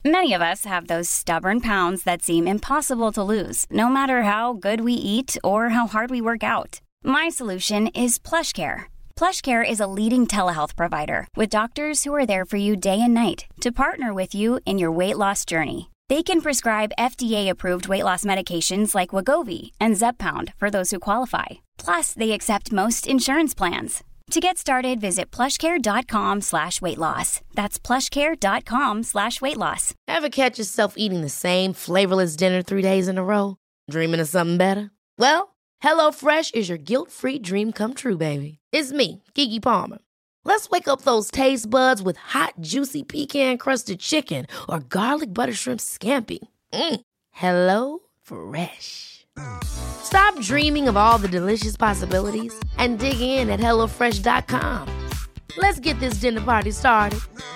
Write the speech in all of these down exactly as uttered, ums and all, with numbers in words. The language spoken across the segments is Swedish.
Many of us have those stubborn pounds that seem impossible to lose, no matter how good we eat or how hard we work out. My solution is PlushCare. PlushCare is a leading telehealth provider with doctors who are there for you day and night to partner with you in your weight loss journey. They can prescribe F D A-approved weight loss medications like Wegovy and Zepbound for those who qualify. Plus, they accept most insurance plans. To get started, visit plushcare.com slash weight loss. That's plushcare.com slash weight loss. Ever catch yourself eating the same flavorless dinner three days in a row? Dreaming of something better? Well, HelloFresh is your guilt-free dream come true, baby. It's me, Keke Palmer. Let's wake up those taste buds with hot, juicy pecan-crusted chicken or garlic butter shrimp scampi. Mm. Hello Fresh. Stop dreaming of all the delicious possibilities and dig in at hello fresh dot com. Let's get this dinner party started.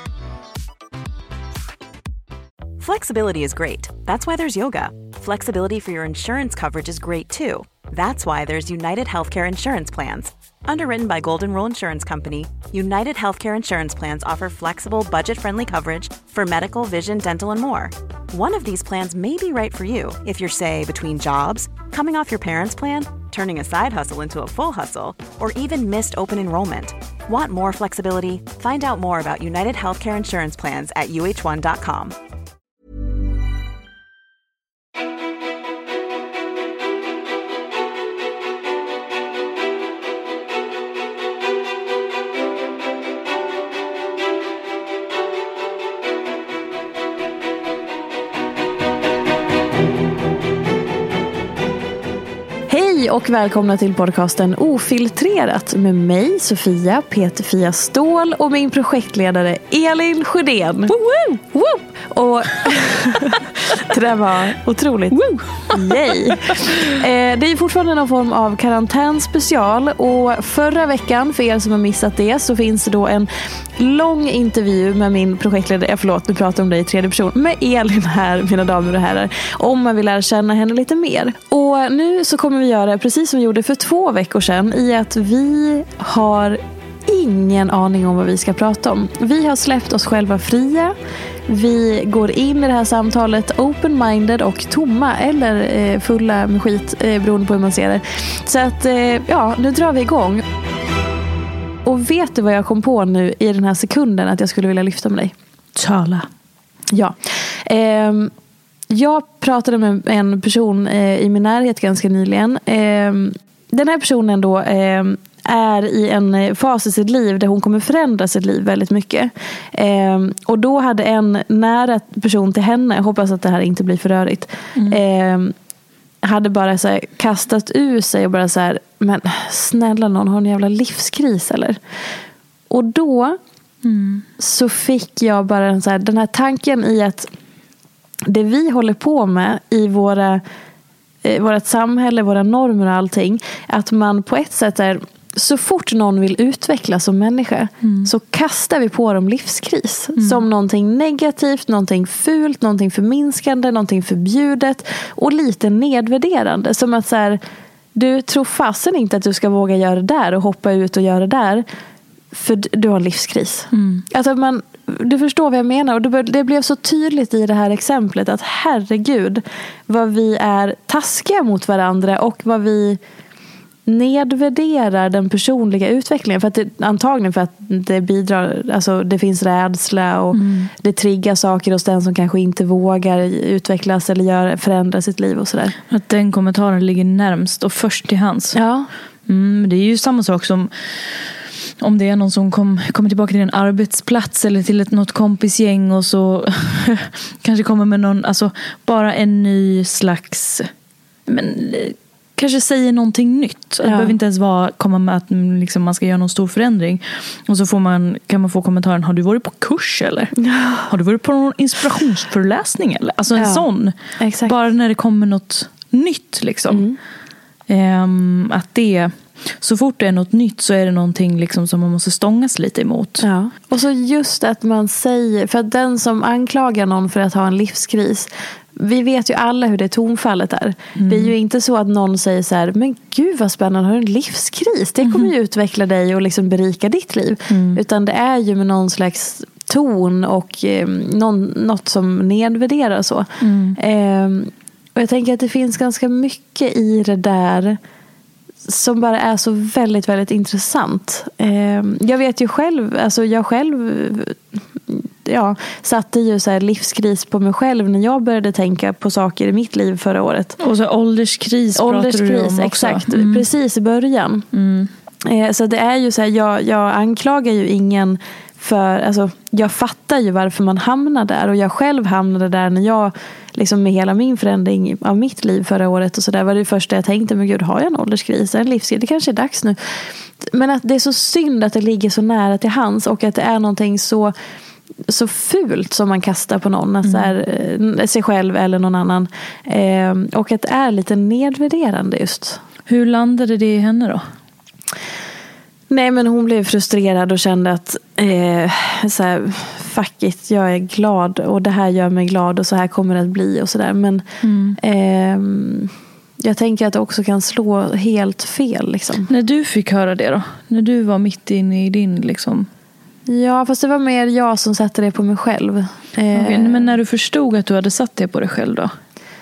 Flexibility is great. That's why there's yoga. Flexibility for your insurance coverage is great too. That's why there's United Healthcare Insurance Plans. Underwritten by Golden Rule Insurance Company, United Healthcare Insurance Plans offer flexible, budget-friendly coverage for medical, vision, dental, and more. One of these plans may be right for you if you're, say, between jobs, coming off your parents' plan, turning a side hustle into a full hustle, or even missed open enrollment. Want more flexibility? Find out more about United Healthcare Insurance Plans at U H one dot com. Hej och välkomna till podcasten Ofiltrerat med mig, Sofia Peter Ståhl och min projektledare Elin Sjödén. Woo! Woo! Och det där var otroligt. Woo! Yay! Eh, det är fortfarande någon form av karantänspecial och förra veckan, för er som har missat det, så finns det då en lång intervju med min projektledare, jag förlåt, nu pratar om dig i tredje person, med Elin här, mina damer och herrar, om man vill lära känna henne lite mer. Och nu så kommer vi göra precis som vi gjorde för två veckor sedan, i att vi har ingen aning om vad vi ska prata om. Vi har släppt oss själva fria. Vi går in i det här samtalet open-minded och tomma eller eh, fulla med skit eh, beroende på hur man ser det. Så att, eh, ja, nu drar vi igång. Och vet du vad jag kom på nu i den här sekunden att jag skulle vilja lyfta med dig? Tala. Ja. Eh, jag pratade med en person eh, i min närhet ganska nyligen. Eh, den här personen då... Eh, är i en fas i sitt liv där hon kommer förändra sitt liv väldigt mycket. Eh, och då hade en nära person till henne, hoppas att det här inte blir för rörigt, mm. eh, hade bara så här kastat ur sig och bara så här, men snälla någon, har en jävla livskris eller? Och då mm. så fick jag bara en så här, den här tanken i att det vi håller på med i våra, eh, vårat samhälle, våra normer och allting, att man på ett sätt är, så fort någon vill utvecklas som människa mm. så kastar vi på dem livskris. Mm. Som någonting negativt, någonting fult, någonting förminskande, någonting förbjudet och lite nedvärderande. Som att så här, du tror fasen inte att du ska våga göra det där och hoppa ut och göra det där för du har livskris. Mm. Alltså man, du förstår vad jag menar, och det, det blev så tydligt i det här exemplet att herregud vad vi är taskiga mot varandra och vad vi nedvärderar den personliga utvecklingen, för att det, antagligen för att det bidrar, alltså det finns rädsla och mm. det triggar saker hos den som kanske inte vågar utvecklas eller gör, förändra sitt liv och sådär. Att den kommentaren ligger närmst och först till hands. Ja. Mm, det är ju samma sak som om det är någon som kom, kommer tillbaka till en arbetsplats eller till ett, något kompisgäng och så kanske kommer med någon, alltså bara en ny slags, men kanske säger någonting nytt. Ja. Det behöver inte ens vara, komma med att liksom, man ska göra någon stor förändring. Och så får man, kan man få kommentaren, har du varit på kurs eller? Ja. Har du varit på någon inspirationsföreläsning eller? Alltså en ja. sån. Exakt. Bara när det kommer något nytt liksom. Mm. Um, att det, så fort det är något nytt så är det någonting liksom som man måste stångas lite emot. Ja. Och så just att man säger, för att den som anklagar någon för att ha en livskris, vi vet ju alla hur det tonfallet är. Mm. Det är ju inte så att någon säger så här, men gud vad spännande, har du en livskris? Det kommer mm. ju utveckla dig och liksom berika ditt liv. Mm. Utan det är ju med någon slags ton och eh, någon, något som nedvärderar så. Mm. Eh, och jag tänker att det finns ganska mycket i det där som bara är så väldigt, väldigt intressant. Eh, jag vet ju själv, alltså jag själv ja, satte ju så här livskris på mig själv när jag började tänka på saker i mitt liv förra året. Och så ålderskris pratar ålderskris, du om också. Exakt, mm. precis i början. Mm. Eh, så det är ju så här, jag, jag anklagar ju ingen för, alltså jag fattar ju varför man hamnar där, och jag själv hamnade där när jag liksom med hela min förändring av mitt liv förra året och så där var det första jag tänkte, men gud, har jag en ålderskris, en livskris, det kanske är dags nu. Men att det är så synd att det ligger så nära till hands, och att det är någonting så så fult som man kastar på någon, alltså mm. här, sig själv eller någon annan, eh, och att det är lite nedvärderande just. Hur landade det i henne då? Nej, men hon blev frustrerad och kände att eh, så här, fuck it, jag är glad och det här gör mig glad och så här kommer det att bli och sådär. Men mm. eh, jag tänker att det också kan slå helt fel liksom. När du fick höra det då? När du var mitt inne i din liksom... Ja, fast det var mer jag som satte det på mig själv. Eh, okay, men när du förstod att du hade satt det på dig själv då?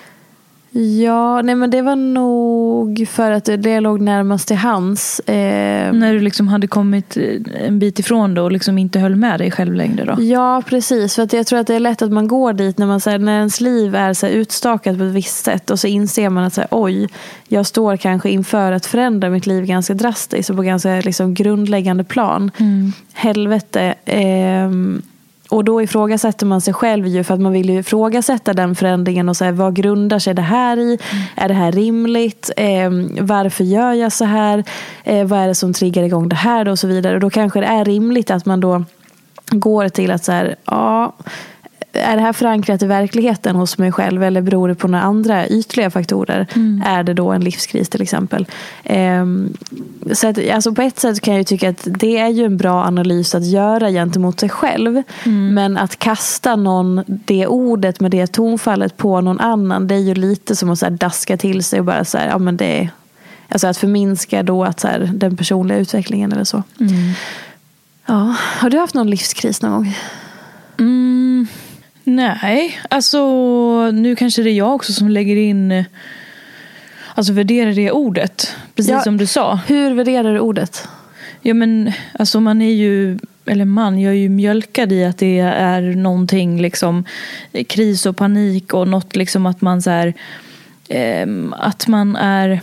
Ja, nej men det var nog för att det, det låg närmast till hands. Eh, När du liksom hade kommit en bit ifrån då och liksom inte höll med dig själv längre då? Ja, precis. För att jag tror att det är lätt att man går dit när, man, så här, när ens liv är så här, utstakat på ett visst sätt, och så inser man att så här, oj, jag står kanske inför att förändra mitt liv ganska drastiskt och på ganska liksom, grundläggande plan. Mm. Helvete. Eh, Och då ifrågasätter man sig själv ju, för att man vill ju ifrågasätta den förändringen och säga, vad grundar sig det här i? Mm. Är det här rimligt? Eh, varför gör jag så här? Eh, vad är det som triggar igång det här? Då, och så vidare. Och då kanske det är rimligt att man då går till att så här, ja, är det här förankrat i verkligheten hos mig själv, eller beror det på några andra ytliga faktorer? Mm. Är det då en livskris till exempel? Um, så att, alltså på ett sätt kan jag ju tycka att det är ju en bra analys att göra gentemot sig själv. Mm. Men att kasta någon det ordet med det tonfallet på någon annan, det är ju lite som att så här daska till sig och bara så här, ja men det är, alltså att förminska då att så här, den personliga utvecklingen eller så. Mm. Ja, har du haft någon livskris någon gång? Mm. Nej, alltså nu kanske det är jag också som lägger in, alltså värderar det ordet, precis ja, som du sa. Hur värderar du ordet? Ja men, alltså man är ju, eller man, jag är ju mjölkad i att det är någonting liksom kris och panik och något liksom att man så här, eh, att man är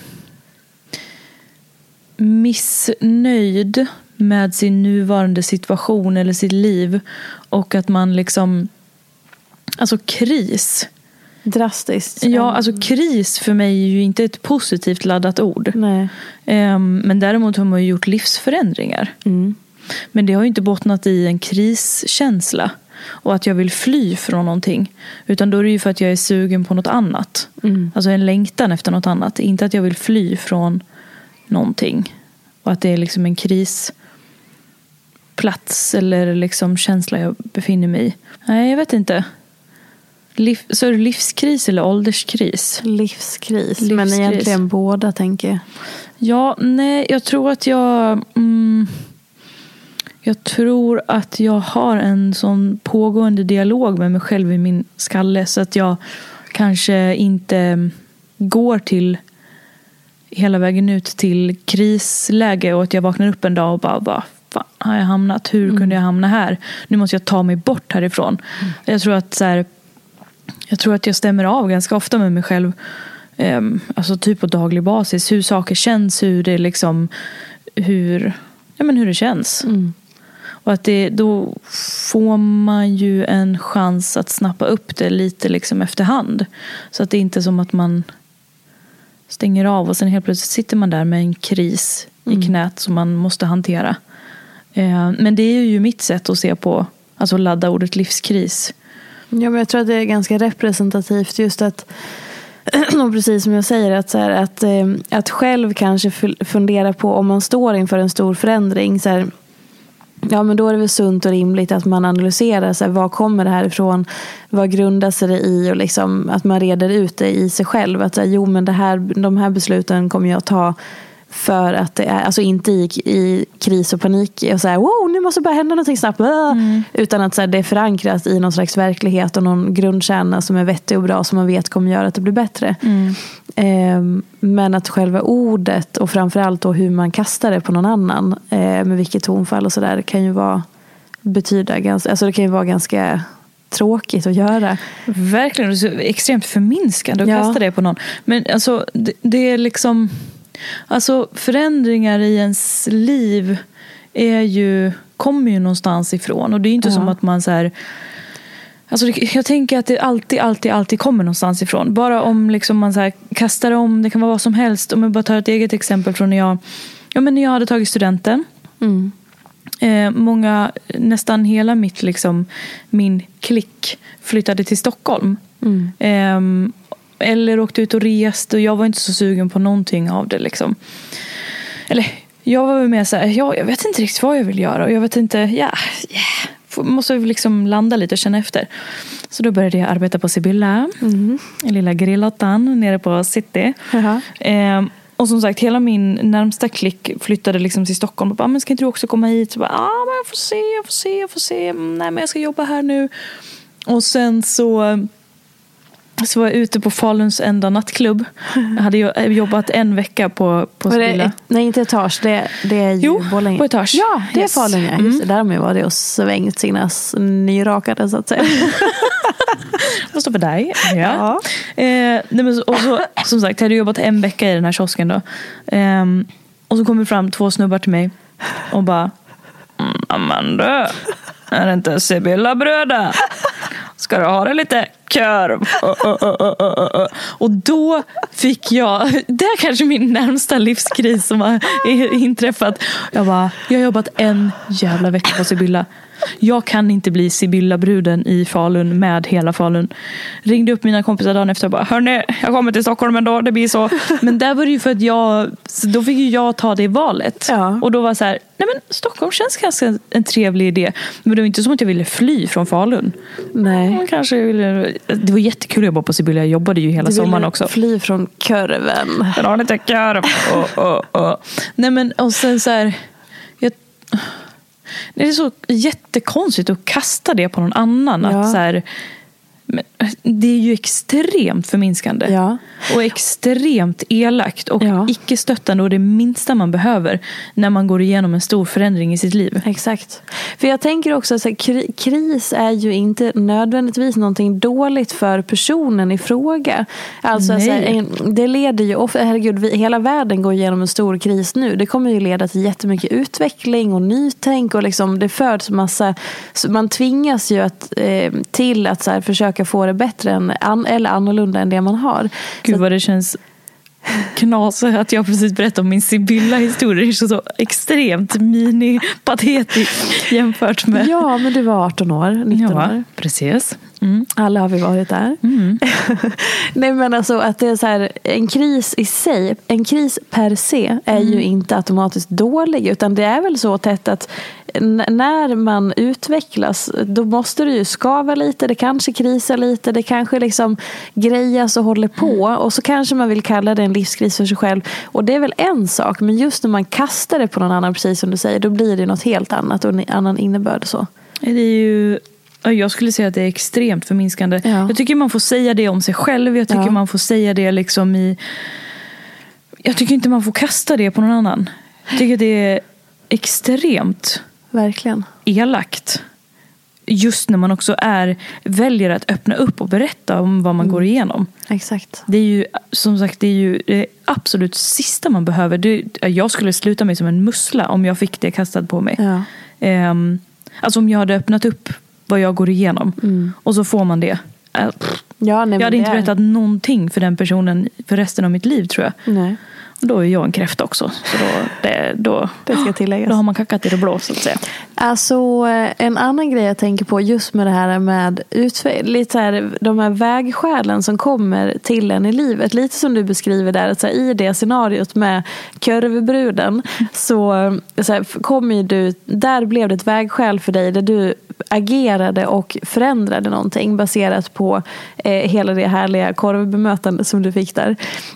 missnöjd med sin nuvarande situation eller sitt liv, och att man liksom, alltså kris. Drastiskt. Ja, alltså kris för mig är ju inte ett positivt laddat ord. Nej. Um, men däremot har man ju gjort livsförändringar. Mm. Men det har ju inte bottnat i en kriskänsla och att jag vill fly från någonting. Utan då är det ju för att jag är sugen på något annat. Mm. Alltså en längtan efter något annat. Inte att jag vill fly från någonting. Och att det är liksom en krisplats eller liksom känsla jag befinner mig i. Nej, jag vet inte. Liv, så är det livskris eller ålderskris? Livskris, livskris. Men egentligen båda, tänker jag. Ja, nej, jag tror att jag mm, jag tror att jag har en sån pågående dialog med mig själv i min skalle, så att jag kanske inte går till hela vägen ut till krisläge, och att jag vaknar upp en dag och bara, vad fan har jag hamnat? Hur mm. kunde jag hamna här? Nu måste jag ta mig bort härifrån. Mm. Jag tror att så här, jag tror att jag stämmer av ganska ofta med mig själv, um, alltså typ på daglig basis, hur saker känns, hur det liksom, hur, ja men hur det känns. Mm. Och att det, då får man ju en chans att snappa upp det lite liksom efterhand. Så att det är inte som att man stänger av och sen helt plötsligt sitter man där med en kris mm. i knät som man måste hantera. Uh, men det är ju mitt sätt att se på, alltså ladda ordet livskris. Ja, men jag tror att det är ganska representativt just att, och precis som jag säger, att, så här, att, att själv kanske fundera på om man står inför en stor förändring. Så här, ja, men då är det väl sunt och rimligt att man analyserar så här, vad kommer det här ifrån, vad grundar sig det i, och liksom, att man reder ut det i sig själv. Att så här, jo, men det här, de här besluten kommer jag ta för att det är, alltså inte i, i kris och panik och så här, wow, nu måste bara hända någonting snabbt, mm. utan att så här, det är förankrat i någon slags verklighet och någon grundkärna som är vettig och bra som man vet kommer göra att det blir bättre. Mm. Eh, men att själva ordet och framförallt då hur man kastar det på någon annan eh, med vilket tonfall och sådär kan ju vara betyda ganska, alltså det kan ju vara ganska tråkigt att göra. Verkligen, det är så extremt förminskande att ja. kasta det på någon. Men alltså det, det är liksom alltså förändringar i ens liv är ju kommer ju någonstans ifrån och det är inte ja. som att man så här alltså jag tänker att det alltid alltid alltid kommer någonstans ifrån. Bara om liksom man så här kastar om, det kan vara vad som helst. Om jag bara tar ett eget exempel från när jag ja men när jag hade tagit studenten. Mm. Eh, många, nästan hela mitt liksom, min klick flyttade till Stockholm. Mm. Eh, eller åkte ut och reste och jag var inte så sugen på någonting av det liksom. Eller jag var med så här, ja, jag vet inte riktigt vad jag vill göra och jag vet inte, ja, yeah, måste liksom landa lite och känna efter. Så då började jag arbeta på Sibylla, mm. lilla grillottan nere på City. Uh-huh. Eh, Och som sagt, hela min närmsta klick flyttade liksom till Stockholm. Och bara, men ska inte du också komma hit? Så bara, ah, men jag får se, jag får se, jag får se. Nej, men jag ska jobba här nu. Och sen så, så var jag ute på Faluns enda nattklubb. Jag hade jobbat en vecka på, på Sibylla. Nej, inte Etage. Det, det är ju jo, Borlänge. på Etage. Ja, det yes. är Falun. Ja. Mm. Just det, där har man ju varit och svängt sina nyrakade, så att säga. Vad står för dig? Ja. ja. Eh, nej men, och så, som sagt, jag hade jobbat en vecka i den här kiosken då. Eh, och så kom det fram två snubbar till mig och bara mm, Amanda, är det inte Sibylla bröda? Ska du ha det lite korv? Oh, oh, oh, oh, oh. Och då fick jag, det är kanske min närmsta livskris som har inträffat. Jag bara, jag har jobbat en jävla vecka på Sibylla. Jag kan inte bli Sibylla-bruden i Falun med hela Falun. Ringde upp mina kompisar dagen efter och bara, hörni, jag kommer till Stockholm ändå, det blir så. Men där var det ju för att jag, då fick ju jag ta det valet. Ja. Och då var så här, nej men Stockholm känns ganska en trevlig idé. Men det var inte som att jag ville fly från Falun. Nej. Man kanske ville, det var jättekul att jobba på Sibylla, jag jobbade ju hela sommaren också. Fly från korven. Jag har lite korv. Oh, oh, oh. Nej men, och sen så här, jag... Det är så jättekonstigt att kasta det på någon annan. Ja. Att så här, det är ju extremt förminskande. Ja. Och extremt elakt. Och ja. icke-stöttande. Och det minsta man behöver när man går igenom en stor förändring i sitt liv. Exakt. För jag tänker också att kri- kris är ju inte nödvändigtvis någonting dåligt för personen i fråga. Alltså så här, det leder ju ofta, herregud, vi, hela världen går igenom en stor kris nu. Det kommer ju leda till jättemycket utveckling och nytänk och liksom det föds massa, man tvingas ju att, eh, till att så här, försöka få det bättre än, an, eller annorlunda än det man har. Gud vad det känns knas att jag precis berättade om min Sibylla-historia. Det är så, så extremt mini-patetiskt jämfört med... Ja, men du var arton år, nitton ja, år. Precis. Mm. Alla har vi varit där. Mm. Nej, men alltså att det är så här, en kris i sig, en kris per se är mm. ju inte automatiskt dålig, utan det är väl så tätt att n- när man utvecklas, då måste det ju skava lite, det kanske krisar lite, det kanske liksom grejas och håller på, och så kanske man vill kalla det en livskris för sig själv, och det är väl en sak, men just när man kastar det på någon annan, precis som du säger, då blir det något helt annat och en annan innebörd så. Det är ju... Jag skulle säga att det är extremt förminskande. Ja. Jag tycker man får säga det om sig själv. Jag tycker ja. man får säga det liksom i... Jag tycker inte man får kasta det på någon annan. Jag tycker det är extremt verkligen elakt. Just när man också är väljer att öppna upp och berätta om vad man mm. går igenom. Exakt. Det är ju, som sagt, det är ju det absolut sista man behöver. Det, jag skulle sluta mig som en mussla om jag fick det kastat på mig. Ja. Um, alltså om jag hade öppnat upp vad jag går igenom. Mm. Och så får man det. Äh, ja, nej, jag hade inte berättat någonting för den personen för resten av mitt liv, tror jag. Nej. Och då är jag en kräfta också. Så då, det, då, det ska tilläggas. Då har man kackat i det blå, så att säga. Alltså, en annan grej jag tänker på just med det här med utve- lite så här, de här vägskälen som kommer till en i livet. Lite som du beskriver där, att så här, i det scenariot med körvebruden så, så här, kommer du, där blev det ett vägskäl för dig där du agerade och förändrade någonting baserat på eh, hela det härliga korvbemötande som du fick där. Men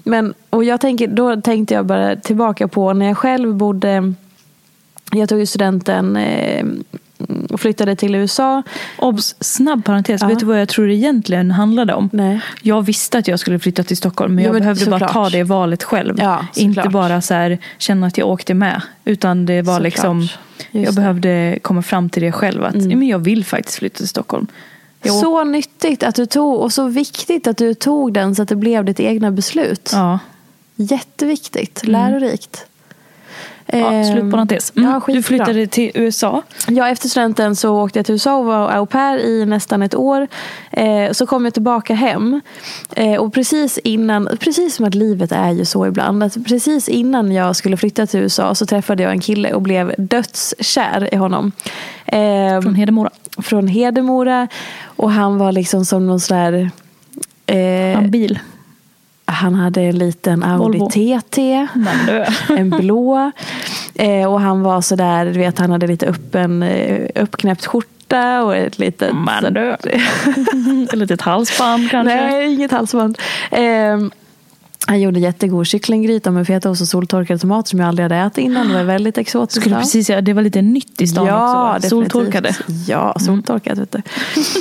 och jag tänker, då tänkte jag bara tillbaka på när jag själv bodde, jag tog ju studenten eh, och flyttade till U S A. Obs, snabb parentes, Ja. vet du vad jag tror det egentligen handlade om? Nej. Jag visste att jag skulle flytta till Stockholm, men Ja, jag men behövde såklart. bara ta det valet själv. Ja, inte såklart. bara så här, känna att jag åkte med, utan det var Såklart. liksom, Just jag det. behövde komma fram till det själv, att Mm. ja, men jag vill faktiskt flytta till Stockholm. Jag åk- Så nyttigt att du tog, och så viktigt att du tog den så att det blev ditt egna beslut. Ja. Jätteviktigt, lärorikt. Ja, slut parentes. Mm. Mm. Ja, skitbra. Du flyttade till U S A. Ja, efter studenten så åkte jag till U S A och var au pair i nästan ett år. Eh, så kom jag tillbaka hem. Eh, och precis innan, precis som att livet är ju så ibland, att precis innan jag skulle flytta till U S A så träffade jag en kille och blev dödskär i honom. Eh, Från Hedemora. Från Hedemora. Och han var liksom som någon sån där... Eh, En bil. Han hade en liten Audi Volvo. T T, Men du. en blå. Eh, och han var så där, du vet, han hade lite öppen, eh, uppknäppt skjorta och ett litet... Men du. Ett litet halsband kanske. Nej, inget halsband. Eh, han gjorde jättegod kycklinggryta med fetaost och soltorkade tomater som jag aldrig hade ätit innan. Det var väldigt exotiskt. Skulle precis säga, det var lite nytt i stan Ja, också. Va? definitivt. Soltorkade. Ja, soltorkat vet du.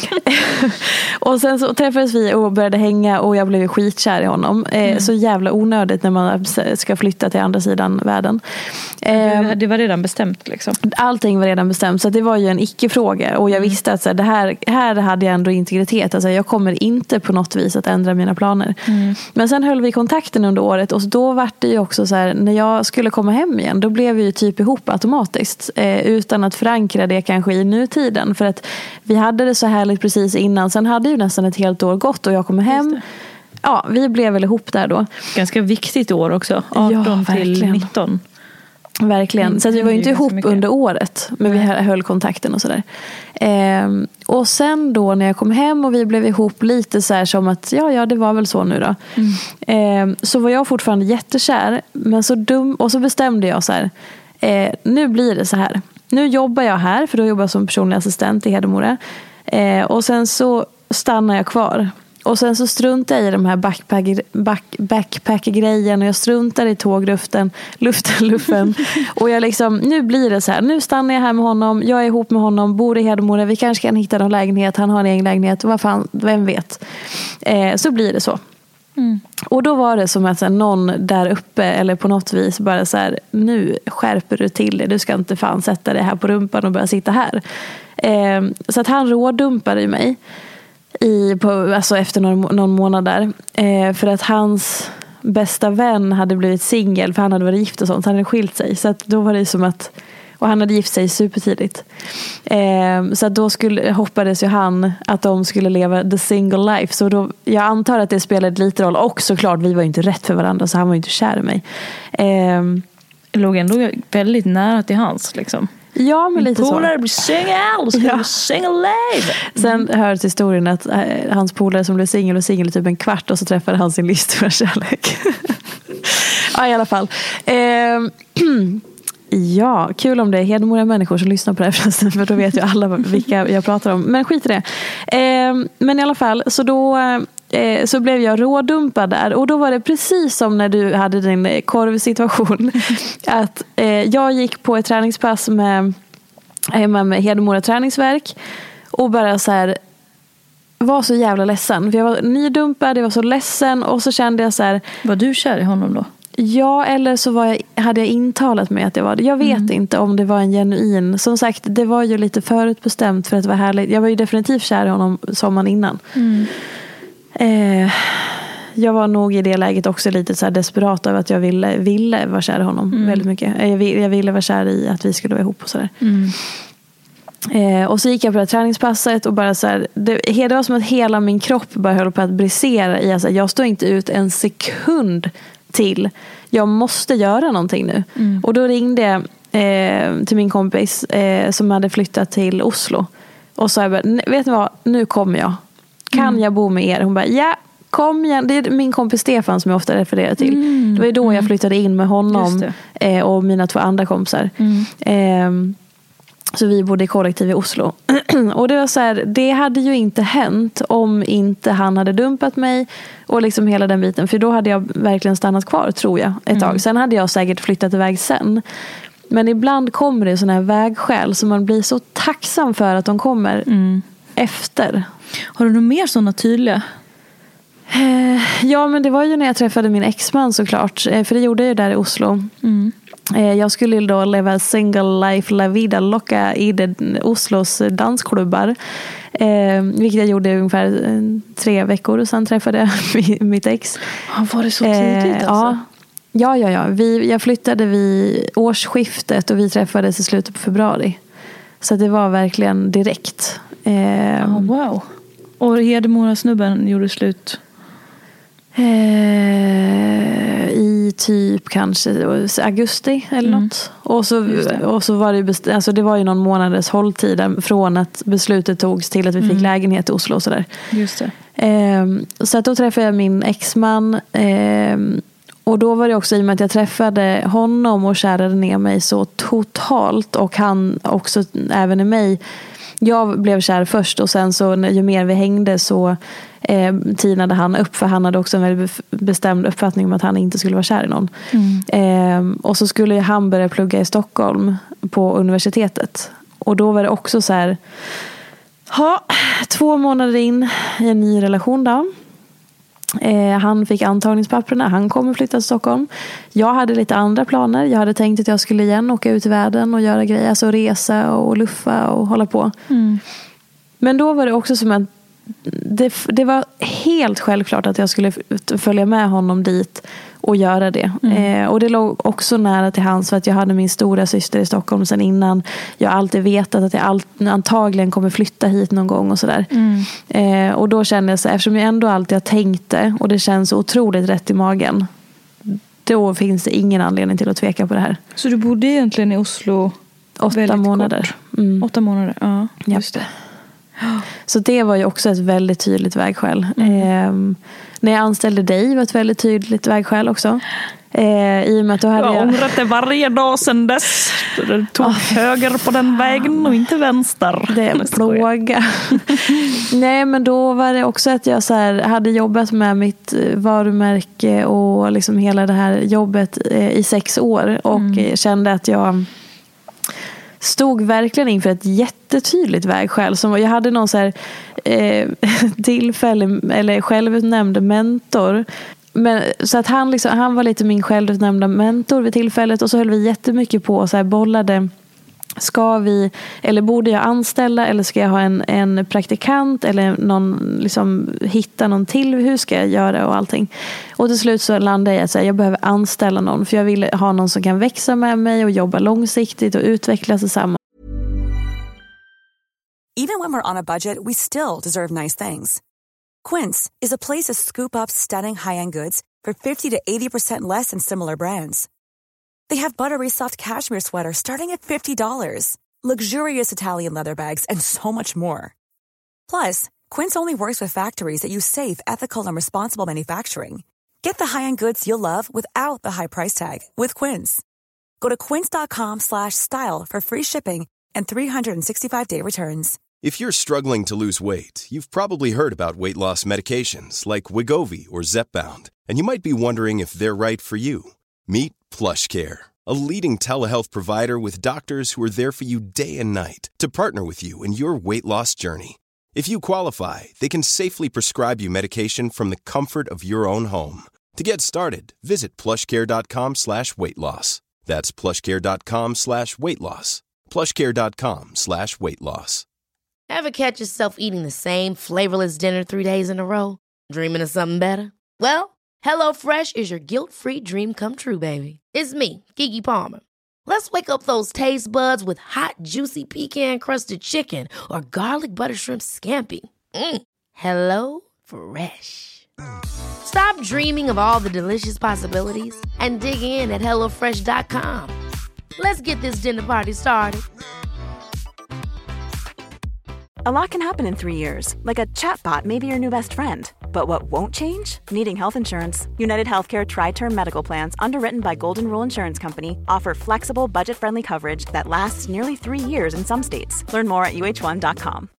Och sen så träffades vi och började hänga och jag blev skitkär i honom. Eh, Mm. Så jävla onödigt när man ska flytta till andra sidan världen. Eh, Det var redan bestämt liksom. Allting var redan bestämt, så det var ju en icke-fråga. Och jag Mm. visste att så här, det här, här hade jag ändå integritet. Alltså, jag kommer inte på något vis att ändra mina planer. Mm. Men sen höll vi kontakten under året. Och då var det ju också så här, när jag skulle komma hem igen, då blev vi ju typ ihop automatiskt. Eh, utan att förankra det kanske i nutiden. För att vi hade det så härligt precis innan. Sen hade ju nästan ett helt år gått och jag kom hem. Ja, vi blev väl ihop där då. Ganska viktigt år också. arton Ja, till verkligen. nitton. Verkligen. Mm, Så att vi var ju det är inte ganska ihop mycket. under året. Men vi höll kontakten och sådär. Ehm, och sen då när jag kom hem och vi blev ihop lite så här som att ja, ja det var väl så nu då. Mm. Ehm, så var jag fortfarande jättekär. Men så dum. Och så bestämde jag så här. Eh, nu blir det så här. Nu jobbar jag här. För då jobbar jag som personlig assistent i Hedemora. Eh, och sen så stannar jag kvar. Och sen så struntar jag i de här backpack, back, backpack-grejen. Och jag struntar i tågluften, luften, luften. Och jag liksom, nu blir det så här. Nu stannar jag här med honom. Jag är ihop med honom, bor i Hedemora. Vi kanske kan hitta någon lägenhet. Han har en egen lägenhet. Vad fan, vem vet. Eh, så blir det så. Mm. Och då var det som att så här, någon där uppe eller på något vis bara så här, nu skärper du till det. Du ska inte fan sätta dig här på rumpan och börja sitta här. Eh, så att han rådumpade ju mig. I, på, alltså efter någon, någon månad där. Eh, för att hans bästa vän hade blivit singel. För han hade varit gift och sånt. Han hade skilt sig. Så att då var det som att... Och han hade gift sig supertidigt. Eh, så att då skulle, hoppades ju han att de skulle leva the single life. Så då, jag antar att det spelade lite roll. Och såklart, vi var ju inte rätt för varandra. Så han var ju inte kär i mig. Eh, Det låg ändå väldigt nära till hans liksom. ja, men lite så. Polare blir singel, då ska Ja. bli single live. Sen hör till historien att eh, hans polare som blev singel och singel i typ en kvart och så träffade han sin livsstora kärlek. Ja, i alla fall. Eh, ja, kul om det är Hedemora människor som lyssnar på det här förresten, för då vet ju alla vilka jag pratar om. Men skit i det. Eh, men i alla fall, så då... Eh, så blev jag rådumpad där. Och då var det precis som när du hade din korvsituation. Att eh, jag gick på ett träningspass med, med, med Hedemora träningsverk. Och bara så här var så jävla ledsen. För jag var nydumpad, jag var så ledsen. Och så kände jag så här... Var du kär i honom då? Ja, eller så var jag, hade jag intalat mig att jag var det. Jag vet Mm. inte om det var en genuin... Som sagt, det var ju lite förutbestämt för att det var härligt. Jag var ju definitivt kär i honom sommaren innan. Mm. Eh, jag var nog i det läget också lite så här desperat över att jag ville, ville vara kär i honom Mm. väldigt mycket. Jag ville, jag ville vara kär i att vi skulle vara ihop och sådär. Mm. Eh, och så gick jag på det här träningspasset och bara så här, det, det var som att hela min kropp bara höll på att brisera i. Alltså, jag står inte ut en sekund till. Jag måste göra någonting nu. Mm. Och då ringde jag eh, till min kompis eh, som hade flyttat till Oslo. Och sa, vet ni vad, nu kommer jag. Kan Mm. jag bo med er? Hon bara, ja, kom igen. Det är min kompis Stefan som jag ofta refererar till. Mm. Det var ju då jag flyttade in med Just honom det. eh, och mina två andra kompisar. Mm. Eh, Så vi bodde i kollektiv i Oslo. Och det var så här, det hade ju inte hänt om inte han hade dumpat mig och liksom hela den biten. För då hade jag verkligen stannat kvar, tror jag, ett tag. Mm. Sen hade jag säkert flyttat iväg sen. Men ibland kommer det såna här vägskäl som man blir så tacksam för att de kommer mm. efter. Har du några mer sådana tydliga? Eh, ja, men det var ju när jag träffade min exman såklart. Eh, för det gjorde jag ju där i Oslo. Mm. Eh, jag skulle då leva single life la vida loca i det, Oslos dansklubbar. Eh, vilket jag gjorde ungefär eh, tre veckor. Och sen träffade jag mitt ex. Ja, var det så tidigt eh, alltså? Ja. Ja, ja, ja. Vi, jag flyttade vid årsskiftet och vi träffades i slutet på februari. Så det var verkligen direkt. Eh, oh, wow. Och Hedemora snubben gjorde slut? Eh, I typ kanske augusti eller mm. något. Och så, och så var det, best- alltså det var ju någon månaders hålltid från att beslutet togs till att vi fick mm. lägenhet i Oslo och sådär. Just det. Eh, så att då träffade jag min exman. Eh, Och då var det också i och med att jag träffade honom och kärade ner mig så totalt. Och han också även i mig. Jag blev kär först och sen så ju mer vi hängde så eh, tinade han upp. För han hade också en väldigt bestämd uppfattning om att han inte skulle vara kär i någon. Mm. Eh, och så skulle han börja plugga i Stockholm på universitetet. Och då var det också så här. Ha, två månader in i en ny relation då. Eh, han fick antagningspapperna. Han kommer flytta till Stockholm. Jag hade lite andra planer. Jag hade tänkt att jag skulle igen åka ut i världen och göra grejer, alltså resa och luffa och hålla på. Mm. Men då var det också som att det, det var helt självklart att jag skulle följa med honom dit och göra det. Mm. Eh, och det låg också nära till hans för att jag hade min stora syster i Stockholm sen innan. Jag har alltid vetat att jag all, antagligen kommer flytta hit någon gång och sådär. Mm. Eh, och då kände jag så, eftersom jag ändå alltid har tänkt det och det känns otroligt rätt i magen, då finns det ingen anledning till att tveka på det här. Så du bodde egentligen i Oslo åtta månader. Mm. Åtta månader, ja. Just det. Så det var ju också ett väldigt tydligt vägskäl. Mm. Eh, när jag anställde dig var ett väldigt tydligt vägskäl också. Eh, I och med att då hade jag... Jag har ångrat det varje dag sedan dess. Du tog oh, höger på den vägen och inte vänster. Det är en plåga. Nej, men då var det också att jag så här, hade jobbat med mitt varumärke och liksom hela det här jobbet eh, i sex år. Och mm. kände att jag... stod verkligen inför ett jättetydligt vägskäl. Som jag hade någon så här eh, tillfälle eller självutnämnd mentor. Men, så att han, liksom, han var lite min självutnämnda mentor vid tillfället. Och så höll vi jättemycket på och så här bollade. Ska vi, eller borde jag anställa eller ska jag ha en, en praktikant eller någon, liksom, hitta någon till, hur ska jag göra och allting. Och till slut så landade jag att jag behöver anställa någon för jag vill ha någon som kan växa med mig och jobba långsiktigt och utvecklas tillsammans. Even when we're on a budget, we still deserve nice things. Quince is a place to scoop up stunning high-end goods for fifty to eighty percent less than similar brands. They have buttery soft cashmere sweaters starting at fifty dollars, luxurious Italian leather bags, and so much more. Plus, Quince only works with factories that use safe, ethical, and responsible manufacturing. Get the high-end goods you'll love without the high price tag with Quince. Go to quince.com slash style for free shipping and three sixty-five day returns. If you're struggling to lose weight, you've probably heard about weight loss medications like Wegovy or Zepbound, and you might be wondering if they're right for you. Meet PlushCare, a leading telehealth provider with doctors who are there for you day and night to partner with you in your weight loss journey. If you qualify, they can safely prescribe you medication from the comfort of your own home. To get started, visit plushcare.com slash weight loss. That's plushcare.com slash weight loss. plushcare.com slash weight loss. Ever catch yourself eating the same flavorless dinner three days in a row? Dreaming of something better? Well, HelloFresh is your guilt-free dream come true, baby. It's me, Keke Palmer. Let's wake up those taste buds with hot, juicy pecan-crusted chicken or garlic butter shrimp scampi. Mm. Hello Fresh. Stop dreaming of all the delicious possibilities and dig in at hello fresh dot com. Let's get this dinner party started. A lot can happen in three years, like a chatbot may be your new best friend. But what won't change? Needing health insurance. United Healthcare Tri-Term Medical Plans, underwritten by Golden Rule Insurance Company, offer flexible, budget-friendly coverage that lasts nearly three years in some states. Learn more at u h one dot com.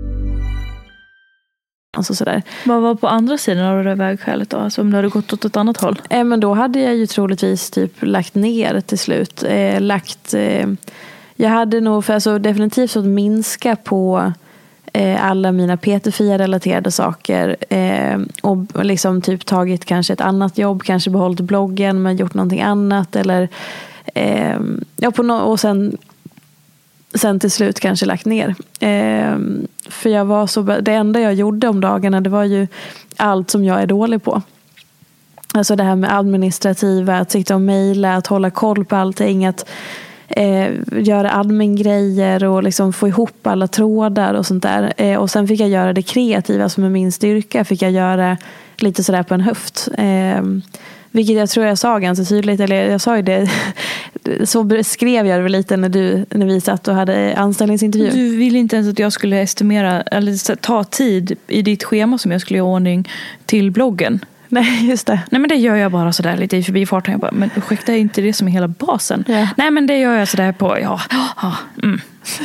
Alltså sådär. Vad var på andra sidan av det vägskälet då? Alltså om du hade gått åt ett annat håll? Eh, men då hade jag ju troligtvis typ lagt ner till slut. Eh, lagt... Eh, jag hade nog för alltså, definitivt så att minska på eh, alla mina P T F I A-relaterade saker. Eh, och liksom typ tagit kanske ett annat jobb. Kanske behållit bloggen men gjort någonting annat. Eller, eh, ja, på no- och sen... Sen till slut kanske lagt ner. Eh, för jag var så, det enda jag gjorde om dagarna, det var ju allt som jag är dålig på. Alltså det här med administrativa, att sitta och mejla, att hålla koll på allting, att eh, göra admin-grejer och liksom få ihop alla trådar och sånt där. Eh, och sen fick jag göra det kreativa som är min styrka, fick jag göra lite sådär på en höft. Eh, Vilket jag tror jag sa ganska tydligt, eller jag sa ju det, så skrev jag det lite när, du, när vi satt och hade anställningsintervju. Du ville inte ens att jag skulle estimera, eller ta tid i ditt schema som jag skulle göra ordning till bloggen. Nej, just det. Nej, men det gör jag bara sådär lite i förbifarten. Jag bara, men ursäkta, är inte det som är hela basen? Ja. Nej, men det gör jag sådär på, ja. ja mm.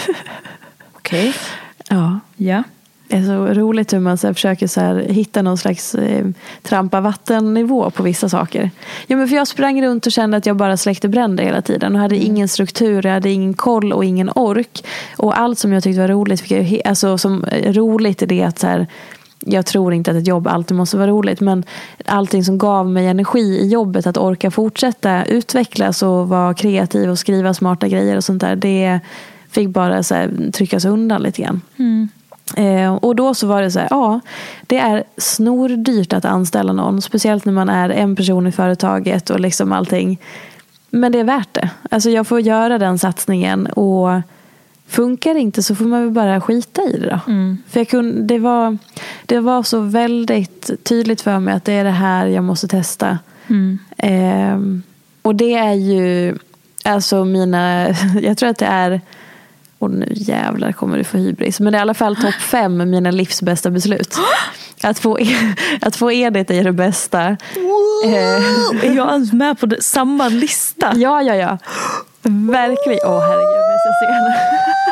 Okej. Okay. Ja. Ja. Det är så roligt hur man så här försöker så här hitta någon slags eh, trampa vattennivå på vissa saker. Ja, men för jag sprang runt och kände att jag bara släckte bränder hela tiden och hade mm. ingen struktur, jag hade ingen koll och ingen ork. Och allt som jag tyckte var roligt fick jag he- alltså som roligt är det att så här, jag tror inte att ett jobb alltid måste vara roligt, men allting som gav mig energi i jobbet, att orka fortsätta utvecklas och vara kreativ och skriva smarta grejer och sånt där, det fick bara så här tryckas undan lite grann. Mm. Eh, och då så var det så här, ja, det är snordyrt att anställa någon, speciellt när man är en person i företaget och liksom allting, men det är värt det. Alltså jag får göra den satsningen, och funkar det inte så får man väl bara skita i det då. Mm. För jag kunde, det var det var så väldigt tydligt för mig att det är det här jag måste testa. Mm. Eh, och det är ju alltså mina, jag tror att det är, och nu jävlar kommer du få hybris. Men det är i alla fall topp fem mina livs bästa beslut. Att få, att få Edith är det bästa. Wow. Är jag ens med på det, samma lista? Ja, ja, ja. Verkligen. Åh, oh, herregud, nu ska jag se henne.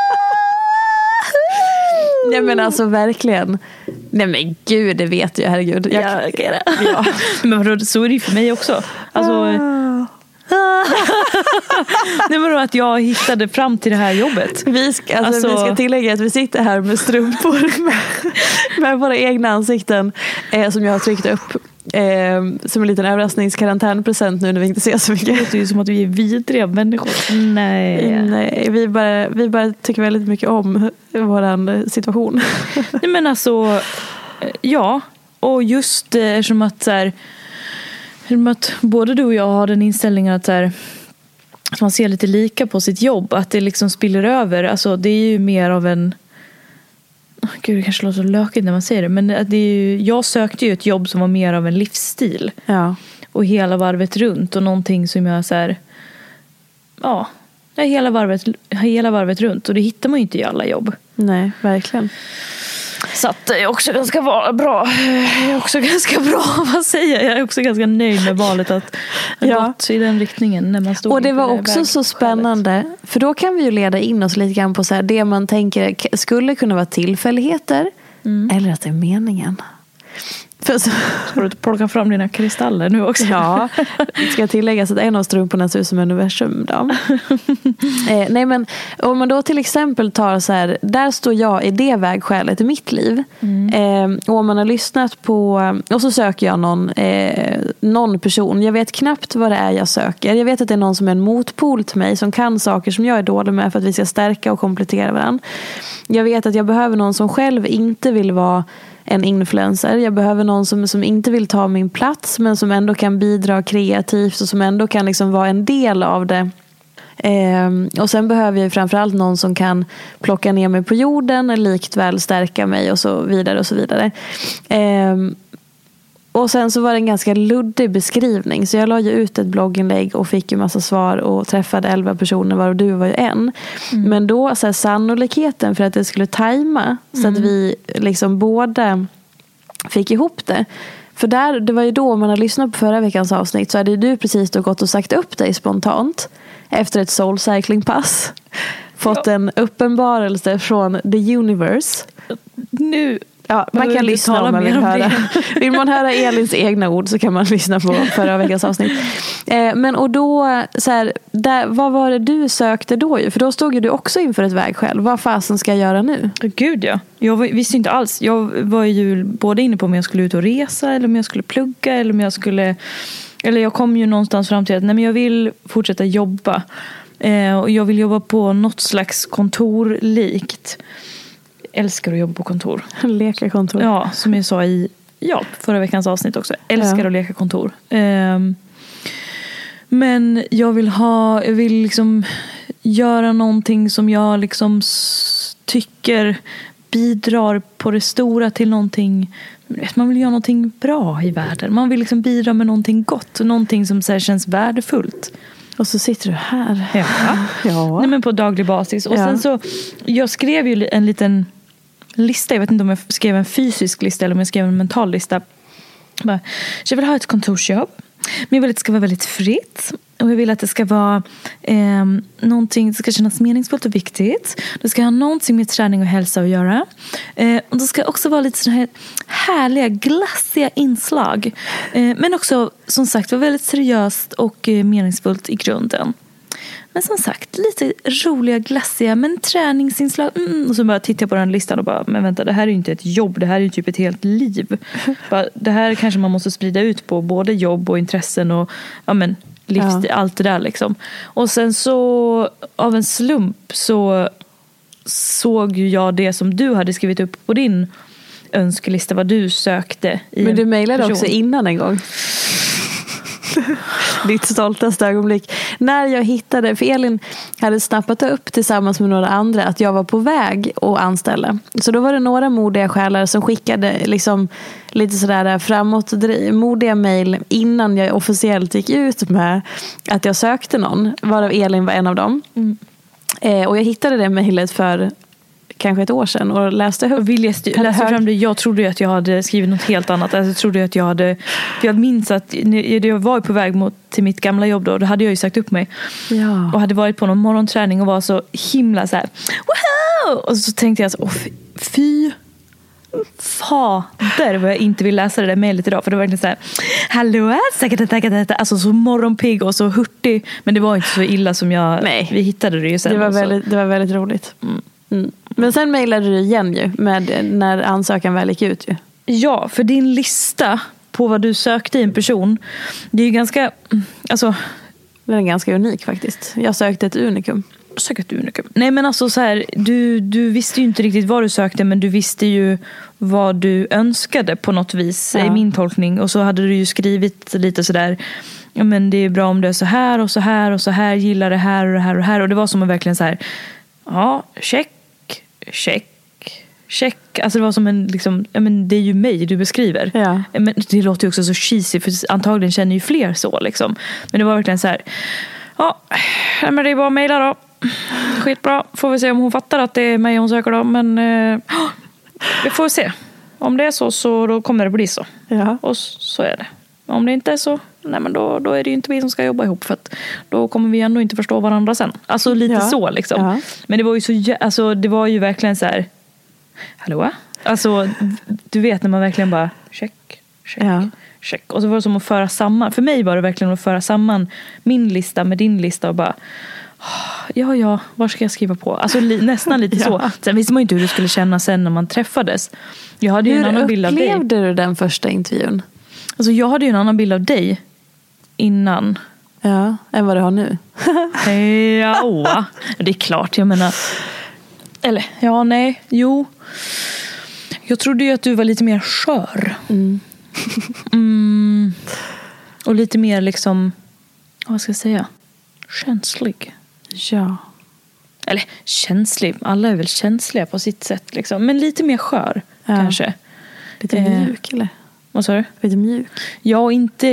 Nej, men alltså verkligen. Nej, men gud, det vet jag, herregud. Jag, ja, okay, det. Ja. Men vadå, så är det för mig också. Alltså... Ah. Det var då att jag hittade fram till det här jobbet. Vi ska, alltså, alltså... vi ska tillägga att vi sitter här med strumpor med, med våra egna ansikten eh, som jag har tryckt upp eh, som en liten överraskningskarantänpresent nu när vi inte ser så mycket. Det är ju som att vi är vidriga människor. Nej, Nej vi, bara, vi bara tycker väldigt mycket om vår situation. Nej, men alltså, ja. Och just eh, som att så här, att både du och jag har den inställningen att, så här, att man ser lite lika på sitt jobb, att det liksom spiller över. Alltså det är ju mer av en, oh, gud, det kanske låter så lökigt när man säger det, men det är ju, jag sökte ju ett jobb som var mer av en livsstil. Ja. Och hela varvet runt, och någonting som jag så här, ja, hela varvet, hela varvet runt, och det hittar man ju inte i alla jobb. Nej, verkligen. Så att det är också ganska bra. Jag är också ganska bra, vad säger jag? Jag är också ganska nöjd med valet att ja. gått i den riktningen när man stod. Och det var också så spännande, för då kan vi ju leda in oss lite grann på så här, det man tänker skulle kunna vara tillfälligheter mm. eller att det är meningen. För så... Ska du plocka fram dina kristaller nu också? Ja, ska jag tillägga så att en av strumporna ser ut som universum då. eh, nej, men om man då till exempel tar så här, där står jag i det vägskälet i mitt liv. Mm. Eh, och om man har lyssnat på, och så söker jag någon, eh, någon person. Jag vet knappt vad det är jag söker. Jag vet att det är någon som är en motpol till mig, som kan saker som jag är dålig med, för att vi ska stärka och komplettera varandra. Jag vet att jag behöver någon som själv inte vill vara en influencer. Jag behöver någon som, som inte vill ta min plats, men som ändå kan bidra kreativt och som ändå kan liksom vara en del av det. Eh, och sen behöver jag framförallt någon som kan plocka ner mig på jorden och likt väl stärka mig och så vidare och så vidare. Eh, och sen så var det en ganska luddig beskrivning, så jag la ju ut ett blogginlägg och fick ju massa svar och träffade elva personer, varav du var ju en. Mm. Men då så här, sannolikheten för att det skulle tajma, mm. så att vi liksom båda fick ihop det. För där, det var ju då man hade lyssnat på förra veckans avsnitt, så hade du precis då gått och sagt upp dig spontant efter ett soul cycling pass. Fått ja. en uppenbarelse från the universe. Nu Ja, man kan lyssna om man vill höra. Vill man höra Elins egna ord så kan man lyssna på förra veckans avsnitt. Eh, men och då, så här, där, vad var det du sökte då ju? För då stod ju du också inför ett vägskäl. Vad fasen ska jag göra nu? Gud ja, jag visste inte alls. Jag var ju både inne på om jag skulle ut och resa eller om jag skulle plugga eller om jag skulle... Eller jag kom ju någonstans fram till att nej, men jag vill fortsätta jobba. Eh, och jag vill jobba på något slags kontorlikt. Älskar att jobba på kontor. Leka kontor. Ja, som jag sa i ja, förra veckans avsnitt också. Älskar ja. att leka kontor. Um, men jag vill ha, jag vill liksom göra någonting som jag liksom tycker bidrar på det stora till någonting. Man vill göra någonting bra i världen. Man vill liksom bidra med någonting gott. Någonting som så här känns värdefullt. Och så sitter du här. Ja. ja. Nej, men på daglig basis. Och ja. sen så, jag skrev ju en liten lista. Jag vet inte om jag skrev en fysisk lista eller om jag skrev en mental lista. Bara, jag vill ha ett kontorsjobb. Men jag vill att det ska vara väldigt fritt. Och jag vill att det ska vara eh, någonting som ska kännas meningsfullt och viktigt. Det ska ha någonting med träning och hälsa att göra. Eh, och det ska också vara lite sådana här härliga, glassiga inslag. Eh, men också, som sagt, vara väldigt seriöst och eh, meningsfullt i grunden. Men som sagt, lite roliga, glassiga, men träningsinslag. Mm. Och så bara tittar jag på den listan och bara, men vänta, det här är ju inte ett jobb, det här är ju typ ett helt liv. Bara, det här kanske man måste sprida ut på både jobb och intressen och ja, men, livsstil, ja. allt det där liksom. Och sen så, av en slump så såg ju jag det som du hade skrivit upp på din önskelista, vad du sökte i. Men du mejlade också innan en gång. Ditt stoltaste ögonblick. När jag hittade, för Elin hade snappat upp tillsammans med några andra att jag var på väg att anställa. Så då var det några modiga själar som skickade liksom lite sådär framåt modiga mejl innan jag officiellt gick ut med att jag sökte någon. Varav Elin var en av dem. Mm. Eh, och jag hittade det mejlet för kanske ett år sedan och läste högt. Vill jag st- läste fram det. Jag trodde ju att jag hade skrivit något helt annat. Alltså, jag trodde att jag hade... För jag minns att jag var på väg mot, till mitt gamla jobb då. Då hade jag ju sagt upp mig. Ja. Och hade varit på någon morgonträning och var så himla så här... Wow! Och så tänkte jag så, åh, fy fader vad jag inte vill läsa det där mejlet idag. För det var verkligen så här... Hallå, alltså så morgonpigg och så hurtig. Men det var inte så illa som jag... Nej. Vi hittade det ju sen. Det var, väldigt, det var väldigt roligt. Mm. Mm. Men sen mejlade du igen ju med när ansökan väl gick ut ju. Ja, för din lista på vad du sökte i en person, det är ju ganska, alltså, den är ganska unik faktiskt. Jag sökte ett unikum. Sökte ett unikum. Nej, men alltså så här, du, du visste ju inte riktigt vad du sökte, men du visste ju vad du önskade på något vis, ja. I min tolkning. Och så hade du ju skrivit lite sådär, ja men det är bra om det är så här och så här och så här, gillar det här och det här och det här. Och det var som att verkligen så här, ja, check, check, check. Alltså det var som en, liksom, ja men det är ju mig du beskriver. Ja. Men det låter ju också så cheesy, för antagligen känner ju fler så liksom. Men det var verkligen så här, ja, men det är bara att mejla då. Skitbra, får vi se om hon fattar att det är mig hon söker då. Men eh, vi får se. Om det är så, så då kommer det bli så. Ja. Och så är det. Om det inte är så, nej men då, då är det ju inte vi som ska jobba ihop, för att då kommer vi ändå inte förstå varandra sen. Alltså lite ja. så liksom. Ja. Men det var ju så, alltså det var ju verkligen så här, hallå? Alltså du vet när man verkligen bara check, check, ja. check. Och så var det som att föra samman, för mig var det verkligen att föra samman min lista med din lista och bara, ja ja, var ska jag skriva på? Alltså li, nästan lite ja. så. Sen visste man ju inte hur det skulle kännas sen när man träffades. Jag hade ju hur en annan bild av dig. Hur upplevde du den första intervjun? Alltså jag hade ju en annan bild av dig innan. Ja, än vad du har nu. Ja, det är klart, jag menar. Eller, ja, nej, jo. Jag trodde ju att du var lite mer skör. Mm. mm. Och lite mer liksom, vad ska jag säga? Känslig. Ja. Eller känslig, alla är väl känsliga på sitt sätt liksom. Men lite mer skör, ja. Kanske. Lite mjuk, eh. eller? Vad sa du? Lite mjuk. Ja, inte...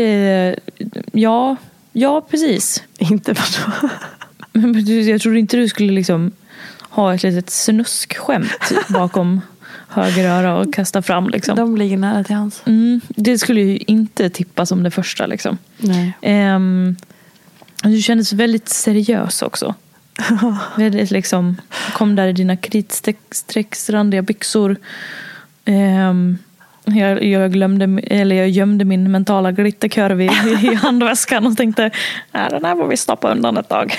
Ja, ja precis. Inte vadå? Men jag trodde inte du skulle liksom ha ett litet snuskskämt bakom höger öra och kasta fram liksom. De ligger nära till hans. Mm, det skulle ju inte tippa som det första liksom. Nej. Um, du kändes väldigt seriös också. Väldigt liksom, kom där i dina kritstrecksrandiga byxor. Um, jag, jag glömde, eller jag gömde min mentala glitterkurv i, i handväskan och tänkte, nej, den här får vi stoppa undan ett tag.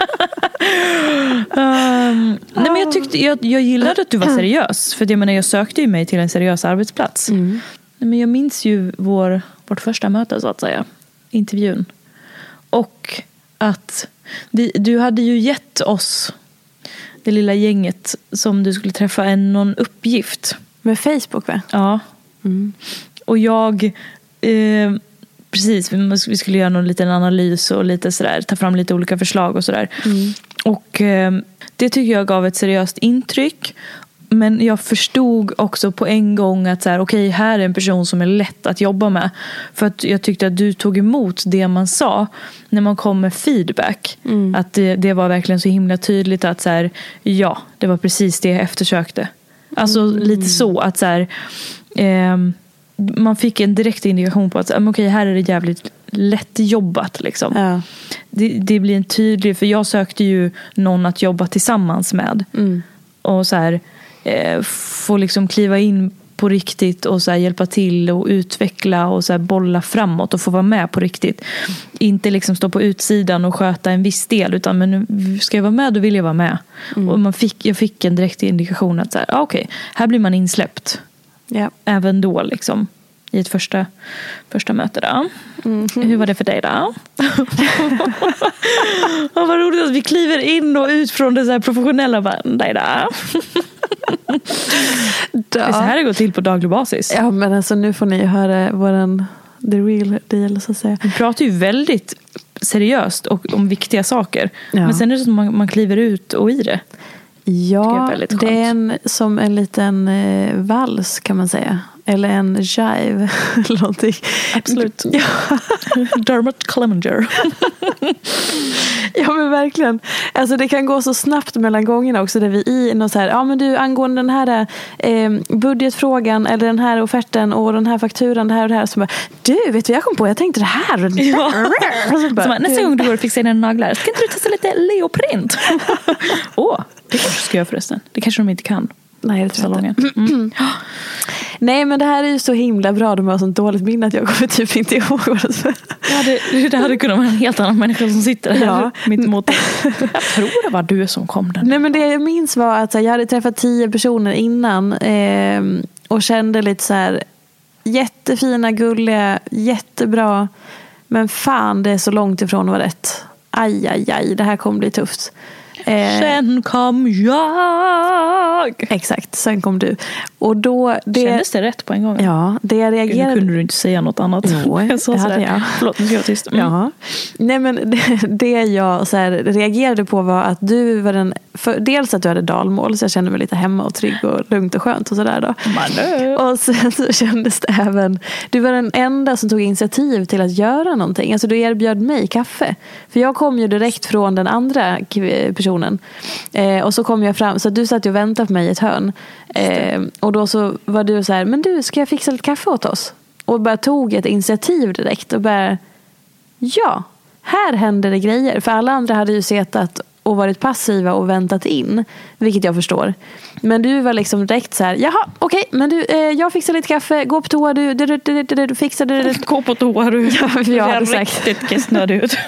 um, nej, men jag tyckte, jag, jag gillade att du var seriös, för jag menar, jag sökte ju mig till en seriös arbetsplats. Mm. Nej, men jag minns ju vår, vårt första möte så att säga, intervjun, och att vi, du hade ju gett oss, det lilla gänget som du skulle träffa, en någon uppgift med Facebook, va? Ja. Mm. Och jag eh, precis, vi skulle göra någon liten analys och lite sådär, ta fram lite olika förslag och sådär. Mm. Och eh, det tycker jag gav ett seriöst intryck. Men jag förstod också på en gång att så här, okej, här är en person som är lätt att jobba med. För att jag tyckte att du tog emot det man sa när man kom med feedback. Mm. Att det, det var verkligen så himla tydligt att så här, ja, det var precis det jag eftersökte. Alltså mm. lite så att så här, eh, man fick en direkt indikation på att okej, okay, här är det jävligt lätt jobbat liksom. Ja. Det, det blir en tydlig, för jag sökte ju någon att jobba tillsammans med. Mm. Och så här, eh, få liksom kliva in på riktigt och så här, hjälpa till och utveckla och så här, bolla framåt och få vara med på riktigt. Mm. Inte liksom stå på utsidan och sköta en viss del, utan men ska jag vara med, då vill jag vara med. Mm. Och man fick, jag fick en direkt indikation att så här, ah, okej, okay, här blir man insläppt. Ja. Även då liksom i ett första, första möte då. Mm-hmm. Hur var det för dig då? Och vad roligt att vi kliver in och ut från det så här professionella. Bara, dig då? Det är så här det går till på daglig basis. Ja, men alltså nu får ni höra våran the real deal, så att säga. Vi pratar ju väldigt seriöst och om viktiga saker. Ja. Men sen är det så att man, man kliver ut och i det. Ja, det är, det är en, som en liten eh, vals kan man säga. Eller en jive eller någonting. Absolut. Ja. Dermot Clemenger. Ja, men verkligen. Alltså det kan gå så snabbt mellan gångerna också, där vi i något så här, ja men du, angående den här eh, budgetfrågan eller den här offerten och den här fakturan, det här och det här, så bara, du, vet du, jag kom på, jag tänkte det här och det här. Ja. Så bara, så bara, nästa gång du går och fixar dina naglar, ska inte du testa lite leoprint? Åh, oh, det kanske ska jag förresten. Det kanske de inte kan. Nej, det tror jag inte. Mm. Nej, men det här är ju så himla bra. De har sånt dåligt minne att jag kommer typ inte ihåg vad det var. Ja, det, det hade kunnat vara en helt annan människa som sitter här, ja, mitt emot. Jag tror det var du som kom den. Nej, men det jag minns var att jag hade träffat tio personer innan eh, och kände lite så här, jättefina, gulliga, jättebra, men fan, det är så långt ifrån att vara rätt. Aj, aj, aj, det här kommer bli tufft. Eh, sen kom jag. Exakt, sen kom du. Och då det, kändes det rätt på en gång? Ja, det jag reagerade. Nu kunde du inte säga något annat. Jo, jag det hade jag. Förlåt, nu ska jag tyst. Mm. Ja. Nej, men det, det jag så här, reagerade på var att du var den, för, dels att du hade dalmål, så jag kände mig lite hemma och trygg och lugnt och skönt och sådär då. Man. Och sen så kändes det även, du var den enda som tog initiativ till att göra någonting. Alltså du erbjöd mig kaffe. För jag kom ju direkt från den andra personen. Eh, och så kom jag fram, så du satt och väntade på mig i ett hörn. Eh, och då så var du så här, men du, ska jag fixa lite kaffe åt oss? Och bara tog ett initiativ direkt och bara, ja, här händer det grejer. För alla andra hade ju setat och varit passiva och väntat in, vilket jag förstår. Men du var liksom direkt så här, jaha, okej, okay, men du, eh, jag fixar lite kaffe, gå på toa, du, du, du, du, du, du fixar det. Gå på toa, du. Ja, jag jag hade sagt. Riktigt kissnödig ut.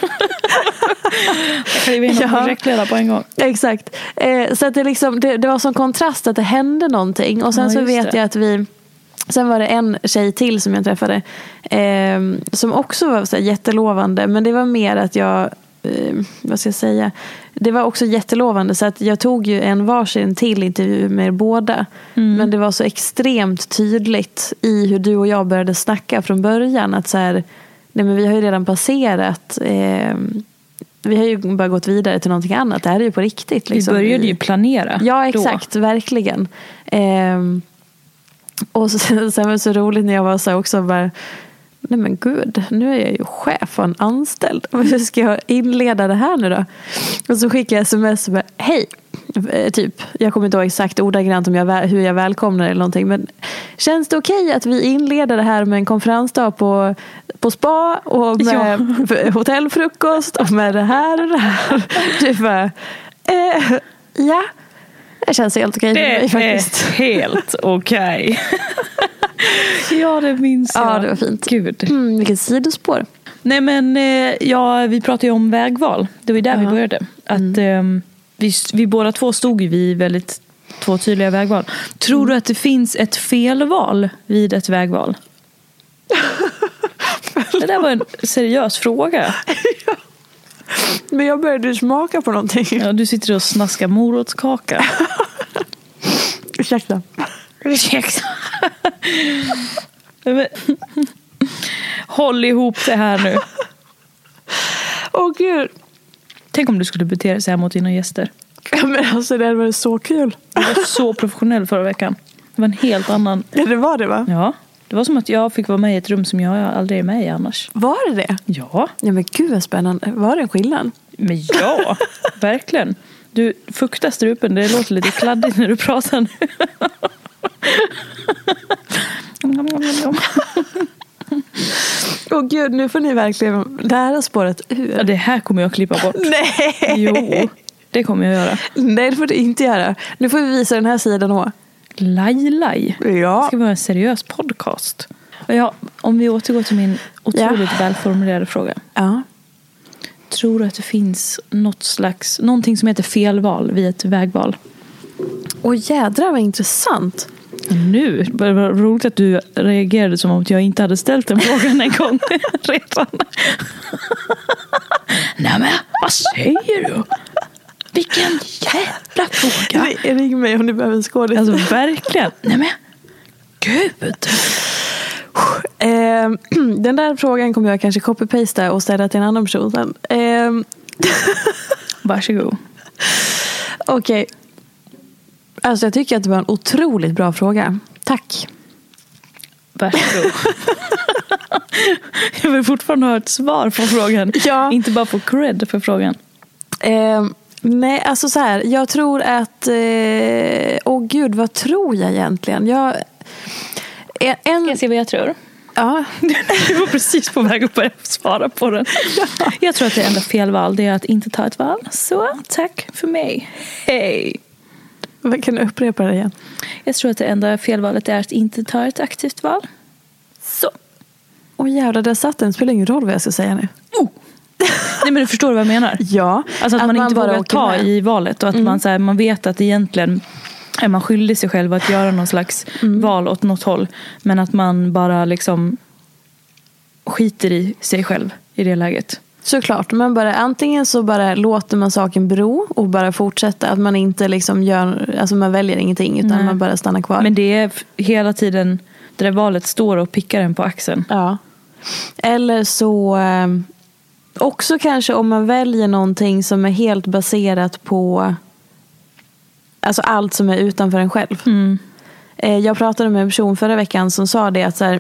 Jag kan ju vinna ja. projektledare på en gång. Exakt. Eh, så att det, liksom, det, det var sån kontrast att det hände någonting. Och sen ja, så vet det. jag att vi... Sen var det en tjej till som jag träffade. Eh, som också var så här jättelovande. Men det var mer att jag... Eh, vad ska jag säga? Det var också jättelovande. Så att jag tog ju en varsin till intervju med er båda. Mm. Men det var så extremt tydligt i hur du och jag började snacka från början. Att så här... Nej, men vi har ju redan passerat... Eh, vi har ju bara gått vidare till någonting annat. Det här är ju på riktigt. Liksom. Vi började ju planera. Ja, exakt. Då. Verkligen. Ehm, och så, sen var det så roligt när jag var så också bara, nej men gud, nu är jag ju chef och en anställd. Hur ska jag inleda det här nu då? Och så skickade jag sms och bara, hej, typ, jag kommer inte ihåg exakt ordagrant om jag, hur jag välkomnar eller någonting, men känns det okej okay att vi inleder det här med en konferensdag på, på spa och med ja. hotellfrukost och med det här och det här? Typ bara, eh, ja, det känns helt okej okay. Det mig, faktiskt. Är helt okej. Okay. Ja, det minns jag. Ja, det var fint. Gud. Mm, vilket sidospår. Nej, men ja, vi pratade ju om vägval. Det var ju där uh-huh. vi började. Att mm. eh, vi, vi båda två stod ju vid väldigt två tydliga vägval. Tror mm. du att det finns ett felval vid ett vägval? Det där var en seriös fråga. Ja. Men jag började smaka på någonting. Ja, du sitter och snaskar morotskaka. Ursäkta. Ursäkta. Håll ihop det här nu. Åh oh, gud. Tänk om du skulle bete dig så här mot dina gäster. Ja, men alltså det var så kul. Du var så professionell förra veckan. Det var en helt annan. Ja, det var det, va? Ja. Det var som att jag fick vara med i ett rum som jag aldrig är med i annars. Var det det? Ja. Ja, men gud vad spännande. Var det en skillnad? Men ja, verkligen. Du fuktar strupen. Det låter lite kladdigt när du pratar nu. Åh oh, gud, nu får ni verkligen det här har spårat ur. Ja, det här kommer jag klippa bort. Nej. Jo, det kommer jag göra. Nej, det får du inte göra. Nu får vi visa den här sidan också. Laj-laj. Ja. Det ska vara en seriös podcast. Ja, om vi återgår till min otroligt ja. välformulerade fråga. Ja. Tror du att det finns något slags, någonting som heter felval vid ett vägval? Åh jädrar vad intressant. Nu, det var roligt att du reagerade som om jag inte hade ställt den frågan en gång redan. Nej men, vad säger du? Vilken jävla fråga. Ring mig om du behöver en skådis. Alltså verkligen. Nej men, gud. Eh, den där frågan kommer jag kanske copy-pasta och ställa till en annan person sen. Eh. Varsågod. Okej. Okay. Alltså jag tycker att det var en otroligt bra fråga. Tack. Varsågod. Jag vill fortfarande ha ett svar på frågan. Ja. Inte bara få cred för frågan. Eh, nej, alltså så här. Jag tror att... Åh eh, oh gud, vad tror jag egentligen? Jag... En... Ska jag se vad jag tror? Ja. Du var precis på väg upp att svara på den. Ja. Jag tror att det enda felval det är att inte ta ett val. Så, tack för mig. Hej. Kan du upprepa det igen? Jag tror att det enda felvalet är att inte ta ett aktivt val. Så. Åh oh, jävlar, där satt den. Spelar ingen roll vad jag ska säga nu. Oh. Nej, men du förstår vad jag menar. Ja. Alltså att, att man, man inte vågar ta med. I valet. Och att mm. man, så här, man vet att egentligen är man skyldig sig själv att göra någon slags mm. val åt något håll. Men att man bara liksom skiter i sig själv i det läget. Såklart, man bara, antingen så bara låter man saken bero och bara fortsätter. Att man inte liksom gör, alltså man väljer ingenting utan Nej. Man bara stannar kvar. Men det är hela tiden det där valet står och pickar en på axeln. Ja. Eller så eh, också kanske om man väljer någonting som är helt baserat på alltså allt som är utanför en själv. Mm. Eh, jag pratade med en person förra veckan som sa det att så här,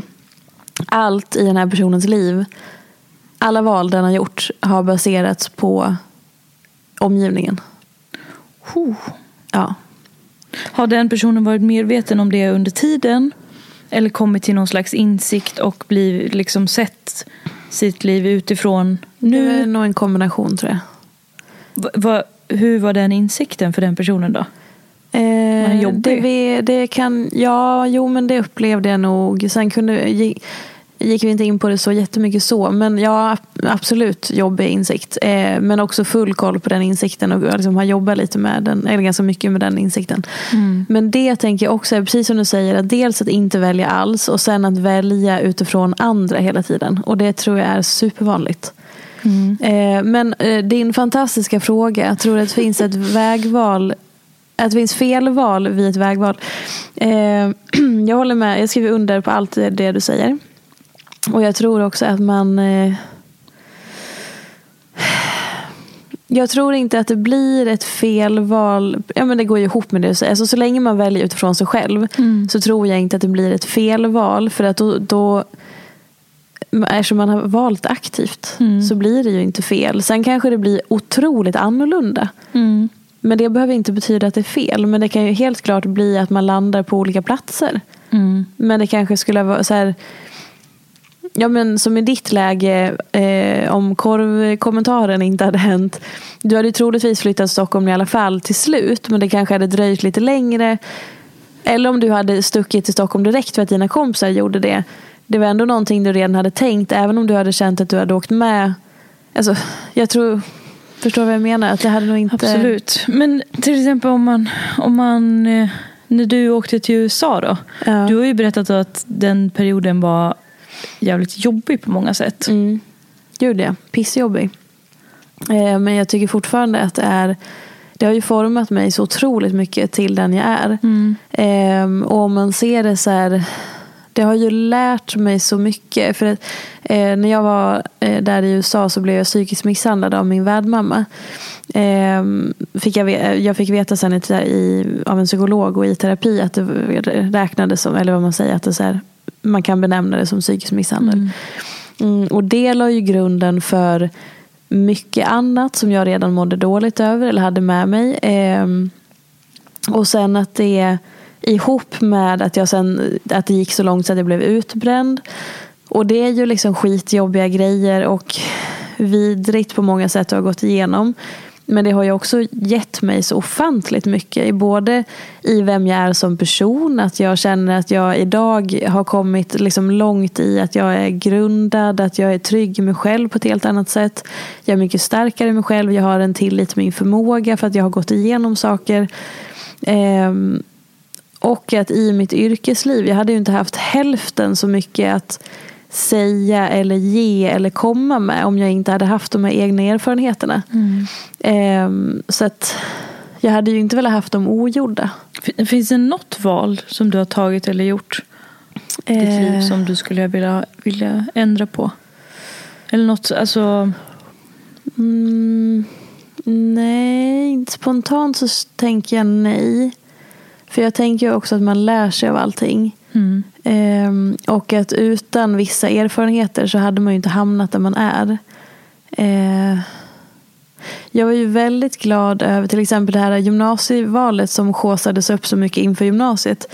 allt i den här personens liv, alla val den har gjort har baserats på omgivningen. Oh. Ja. Har den personen varit medveten om det under tiden? Eller kommit till någon slags insikt och blivit liksom sett sitt liv utifrån nu? Det är nog en kombination tror jag. Va, va, hur var den insikten för den personen då? Eh, det, det kan, ja, jo men det upplevde jag nog. Sen kunde gick, gick vi inte in på det så jättemycket så. Men ja, absolut jobbig insikt. Eh, men också full koll på den insikten och liksom har jobbat lite med den, eller ganska mycket med den insikten. Mm. Men det tänker jag också är precis som du säger, att dels att inte välja alls och sen att välja utifrån andra hela tiden. Och det tror jag är supervanligt. Mm. Eh, men eh, din fantastiska fråga, jag tror att det finns ett vägval, att det finns felval vid ett vägval. Eh, jag håller med, jag skriver under på allt det du säger. Och jag tror också att man eh, jag tror inte att det blir ett felval. Ja, men det går ju ihop med det du säger. Alltså, så länge man väljer utifrån sig själv mm. så tror jag inte att det blir ett felval. För att då, då eftersom man har valt aktivt mm. så blir det ju inte fel. Sen kanske det blir otroligt annorlunda. Mm. Men det behöver inte betyda att det är fel. Men det kan ju helt klart bli att man landar på olika platser. Mm. Men det kanske skulle vara så här... Ja, men som i ditt läge, eh, om korvkommentaren inte hade hänt. Du hade ju troligtvis flyttat till Stockholm i alla fall till slut. Men det kanske hade dröjt lite längre. Eller om du hade stuckit till Stockholm direkt för att dina kompisar gjorde det. Det var ändå någonting du redan hade tänkt. Även om du hade känt att du hade åkt med. Alltså, jag tror... Förstår vad jag menar? Att det hade nog inte... Absolut. Men till exempel om man... Om man när du åkte till U S A då. Ja. Du har ju berättat att den perioden var jävligt jobbig på många sätt. Mm. Gjorde jag. Pissjobbig. Eh, men jag tycker fortfarande att det är... Det har ju format mig så otroligt mycket till den jag är. Mm. Eh, och om man ser det så här... Det har ju lärt mig så mycket. För att, eh, när jag var eh, där i U S A så blev jag psykiskt misshandlad av min värdmamma. Eh, fick jag, jag fick veta sen i, i, av en psykolog och i terapi att det räknades som, eller vad man säger, att det så här, man kan benämna det som psykisk misshandel. Mm. Mm, och det la ju grunden för mycket annat som jag redan mådde dåligt över eller hade med mig. Eh, och sen att det ihop med att jag sen att det gick så långt så att jag blev utbränd. Och det är ju liksom skitjobbiga grejer och vidrigt på många sätt att ha gått igenom. Men det har ju också gett mig så ofantligt mycket. Både i vem jag är som person. Att jag känner att jag idag har kommit liksom långt i att jag är grundad. Att jag är trygg i mig själv på ett helt annat sätt. Jag är mycket starkare i mig själv. Jag har en tillit till min förmåga för att jag har gått igenom saker. Ehm Och att i mitt yrkesliv, jag hade ju inte haft hälften så mycket att säga eller ge eller komma med om jag inte hade haft de här egna erfarenheterna. Mm. Um, så att jag hade ju inte velat haft dem ogjorda. Finns det något val som du har tagit eller gjort i ditt uh, liv som du skulle vilja, vilja ändra på? Eller något, alltså... Mm, nej, spontant så tänker jag nej. För jag tänker också att man lär sig av allting. Mm. Ehm, och att utan vissa erfarenheter så hade man ju inte hamnat där man är. Ehm, jag var ju väldigt glad över till exempel det här gymnasievalet som skåsades upp så mycket inför gymnasiet.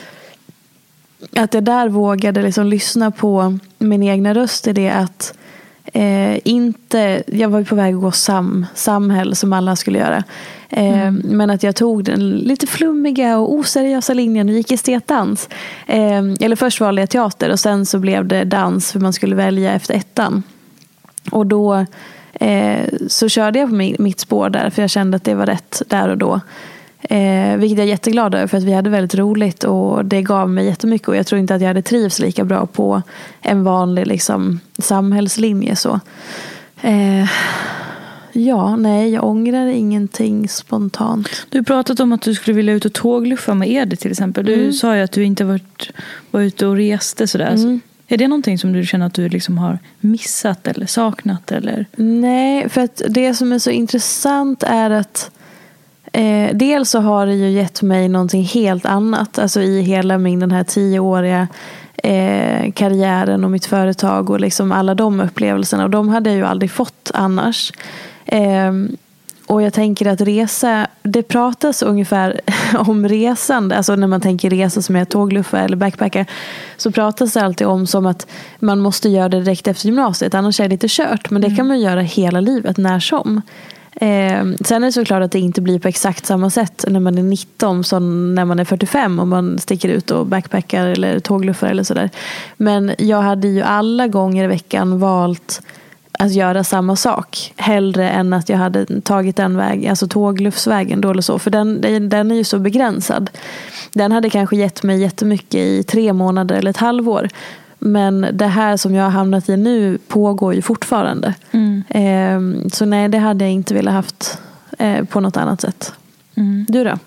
Att jag där vågade liksom lyssna på min egna röst i det att Eh, inte, jag var ju på väg att gå sam, samhäll som alla skulle göra. Eh, mm. Men att jag tog den lite flummiga och oseriösa linjen och gick i estetdans. Eh, eller först valde jag teater och sen så blev det dans för man skulle välja efter ettan. Och då eh, så körde jag på min, mitt spår där för jag kände att det var rätt där och då. Eh, vilket jag är jätteglad över för att vi hade väldigt roligt och det gav mig jättemycket och jag tror inte att jag hade trivs lika bra på en vanlig liksom, samhällslinje så. Eh, ja, nej, jag ångrar ingenting spontant. Du har pratat om att du skulle vilja ut och tågluffa med Edith till exempel. Du mm. sa ju att du inte varit, var ute och reste sådär. Mm. Är det någonting som du känner att du liksom har missat eller saknat? Eller? Nej, för att det som är så intressant är att Eh, dels så har det ju gett mig någonting helt annat. Alltså i hela min den här tioåriga eh, karriären och mitt företag och liksom alla de upplevelserna. Och de hade jag ju aldrig fått annars. Eh, och jag tänker att resa, det pratas ungefär om resande. Alltså när man tänker resa som är tågluffa eller backpacka. Så pratas det alltid om som att man måste göra det direkt efter gymnasiet. Annars är det inte kört. Men det mm. kan man göra hela livet när som. Eh, sen är det såklart att det inte blir på exakt samma sätt när man är nitton som när man är fyrtiofem och man sticker ut och backpackar eller tågluffar eller sådär. Men jag hade ju alla gånger i veckan valt att göra samma sak hellre än att jag hade tagit den vägen, alltså tågluffsvägen då eller så, för den, den är ju så begränsad. Den hade kanske gett mig jättemycket i tre månader eller ett halvår. Men det här som jag har hamnat i nu pågår ju fortfarande. Mm. Eh, så nej, det hade jag inte velat haft eh, på något annat sätt. Mm. Du då?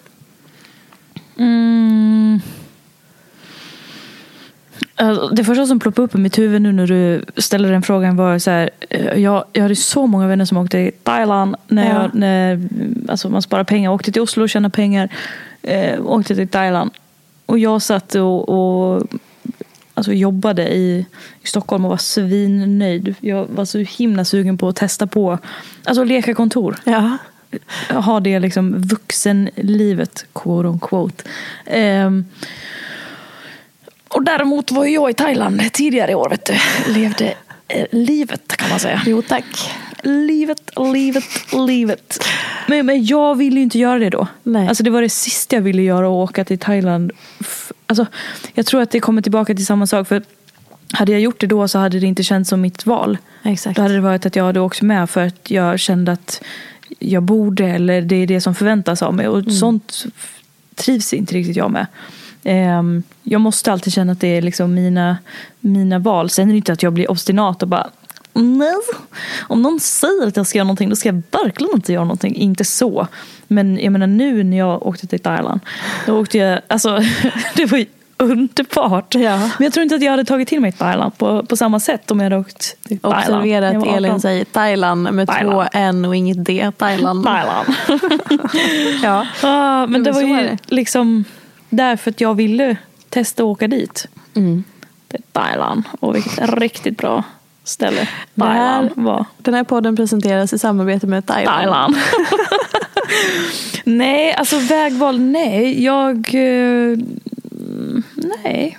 Mm. Det första som ploppade upp i mitt huvud nu när du ställde den frågan var så här, jag, jag hade så många vänner som åkte till Thailand när, ja. jag, när alltså man sparar pengar, åkte till Oslo och tjänade pengar, eh, åkte till Thailand och jag satt och, och alltså jobbade i, i Stockholm och var svinnöjd. Jag var så himla sugen på att testa på, alltså leka kontor. Ja. ha det liksom vuxenlivet, quote on quote. Um, och däremot var jag i Thailand tidigare i år, vet du. Levde eh, livet, kan man säga. Jo, tack. Livet, livet, livet. Men, men jag ville ju inte göra det då. Nej. Alltså det var det sista jag ville göra, att åka till Thailand. Alltså, jag tror att det kommer tillbaka till samma sak. För hade jag gjort det då så hade det inte känts som mitt val. Exakt. Då hade det varit att jag hade åkt med för att jag kände att jag borde, eller det är det som förväntas av mig. Och mm. sånt trivs inte riktigt jag med. Um, jag måste alltid känna att det är liksom mina, mina val. Sen är det inte att jag blir obstinat och bara nej, om någon säger att jag ska göra någonting, då ska jag verkligen inte göra någonting. Inte så. Men jag menar, nu när jag åkte till Thailand, då åkte jag, alltså det var ju underbart. Ja. Men jag tror inte att jag hade tagit till mig Thailand på, på samma sätt om jag hade åkt till Thailand. Observera att Elin säger Thailand med Thailand. Två N och inget D. Thailand. Thailand. Ja. Ah, men det var ju liksom därför att jag ville testa att åka dit. Mm. Till Thailand. Och vilket är riktigt bra ställe. Den här, var. den här podden presenteras i samarbete med Thailand. Thailand. Nej, alltså vägval, nej. Jag... Uh, nej.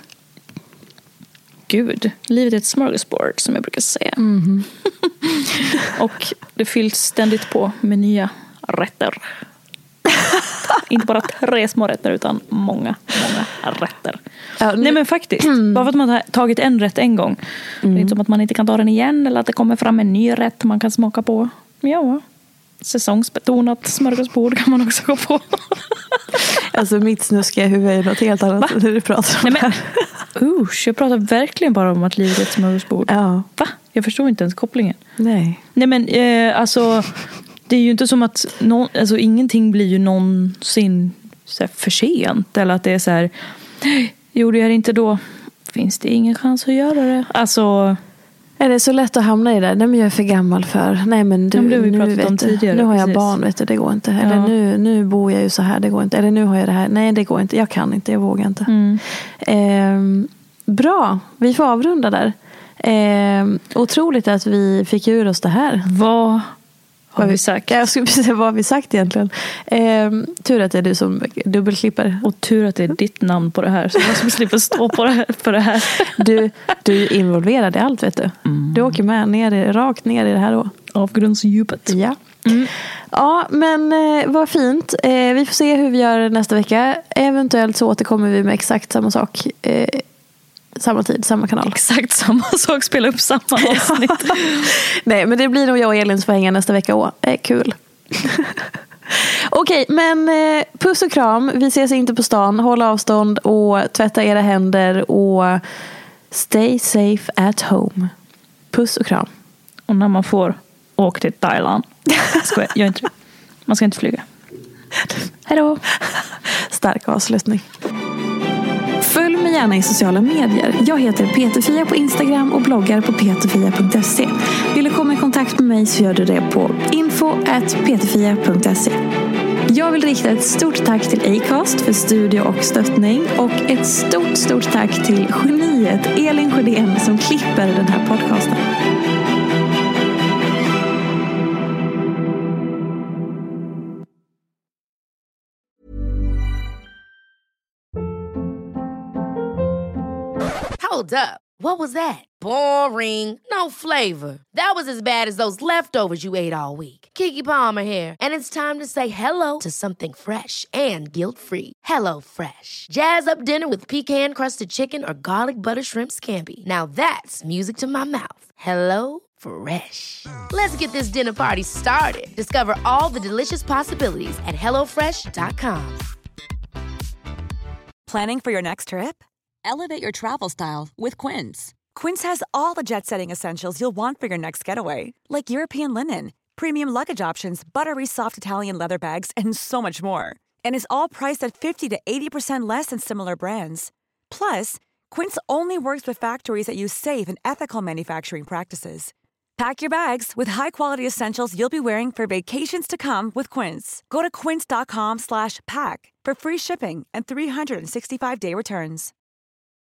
Gud, livet är ett smörgåsbord, som jag brukar säga. Mm. Och det fylls ständigt på med nya rätter. Inte bara tre små rätter, utan många, många rätter. Ja, nu... Nej, men faktiskt. Mm. Bara för att man har tagit en rätt en gång. Mm. Det är inte som att man inte kan ta den igen, eller att det kommer fram en ny rätt man kan smaka på. Ja, säsongsbetonat smörgåsbord kan man också gå på. Alltså mitt snuskiga huvud är något helt annat än det du pratar om. Nej, men, usch, jag pratar verkligen bara om att livet är ett smörgåsbord. Ja. Va? Jag förstår inte ens kopplingen. Nej. Nej, men eh, alltså... Det är ju inte som att någon, alltså ingenting blir ju någonsin så här för sent. Eller att det är så här, gjorde jag det inte då, finns det ingen chans att göra det. Alltså... Är det så lätt att hamna i det? Nej, men jag är för gammal för. Nej, men du, ja, men nu, vet om tidigare, nu har jag precis. barn, vet du, det går inte. Ja. Eller nu, nu bor jag ju så här, det går inte. Eller nu har jag det här. Nej, det går inte. Jag kan inte, jag vågar inte. Mm. Eh, bra, vi får avrunda där. Eh, otroligt att vi fick ur oss det här. Vad har vi sagt? Jag skulle säga, vad har vi sagt egentligen? Eh, tur att det är du som dubbelklipper. Och tur att det är ditt namn på det här, så jag som slipper stå på det här, för det här. Du, du är involverad i allt, vet du. Mm. Du åker med ner, rakt ner i det här då. Avgrundsdjupet. Ja. Mm. Ja, men eh, vad fint. Eh, vi får se hur vi gör nästa vecka. Eventuellt så återkommer vi med exakt samma sak. Eh, samma tid, samma kanal. Exakt samma sak, spela upp samma avsnitt. Nej, men det blir nog jag och Elin som får hänga nästa vecka. Åh, eh, kul. Okej, men eh, puss och kram. Vi ses inte på stan. Håll avstånd och tvätta era händer och stay safe at home. Puss och kram. Och när man får åka till Thailand. Ska jag, jag inte, man ska inte flyga. Hej då. Stark avslutning. Följ mig gärna i sociala medier. Jag heter Peterfia på Instagram och bloggar på peterfia punkt se. Vill du komma i kontakt med mig så gör du det på info at peterfia punkt se. Jag vill rikta ett stort tack till Acast för studio och stöttning. Och ett stort, stort tack till geniet Elin Sjödén som klipper den här podcasten. Hold up. What was that? Boring. No flavor. That was as bad as those leftovers you ate all week. Keke Palmer here, and it's time to say hello to something fresh and guilt-free. Hello Fresh. Jazz up dinner with pecan-crusted chicken or garlic butter shrimp scampi. Now that's music to my mouth. Hello Fresh. Let's get this dinner party started. Discover all the delicious possibilities at hello fresh dot com. Planning for your next trip? Elevate your travel style with Quince. Quince has all the jet-setting essentials you'll want for your next getaway, like European linen, premium luggage options, buttery soft Italian leather bags, and so much more. And is all priced at fifty to eighty percent less than similar brands. Plus, Quince only works with factories that use safe and ethical manufacturing practices. Pack your bags with high-quality essentials you'll be wearing for vacations to come with Quince. Go to quince dot com slash pack for free shipping and three sixty-five day returns.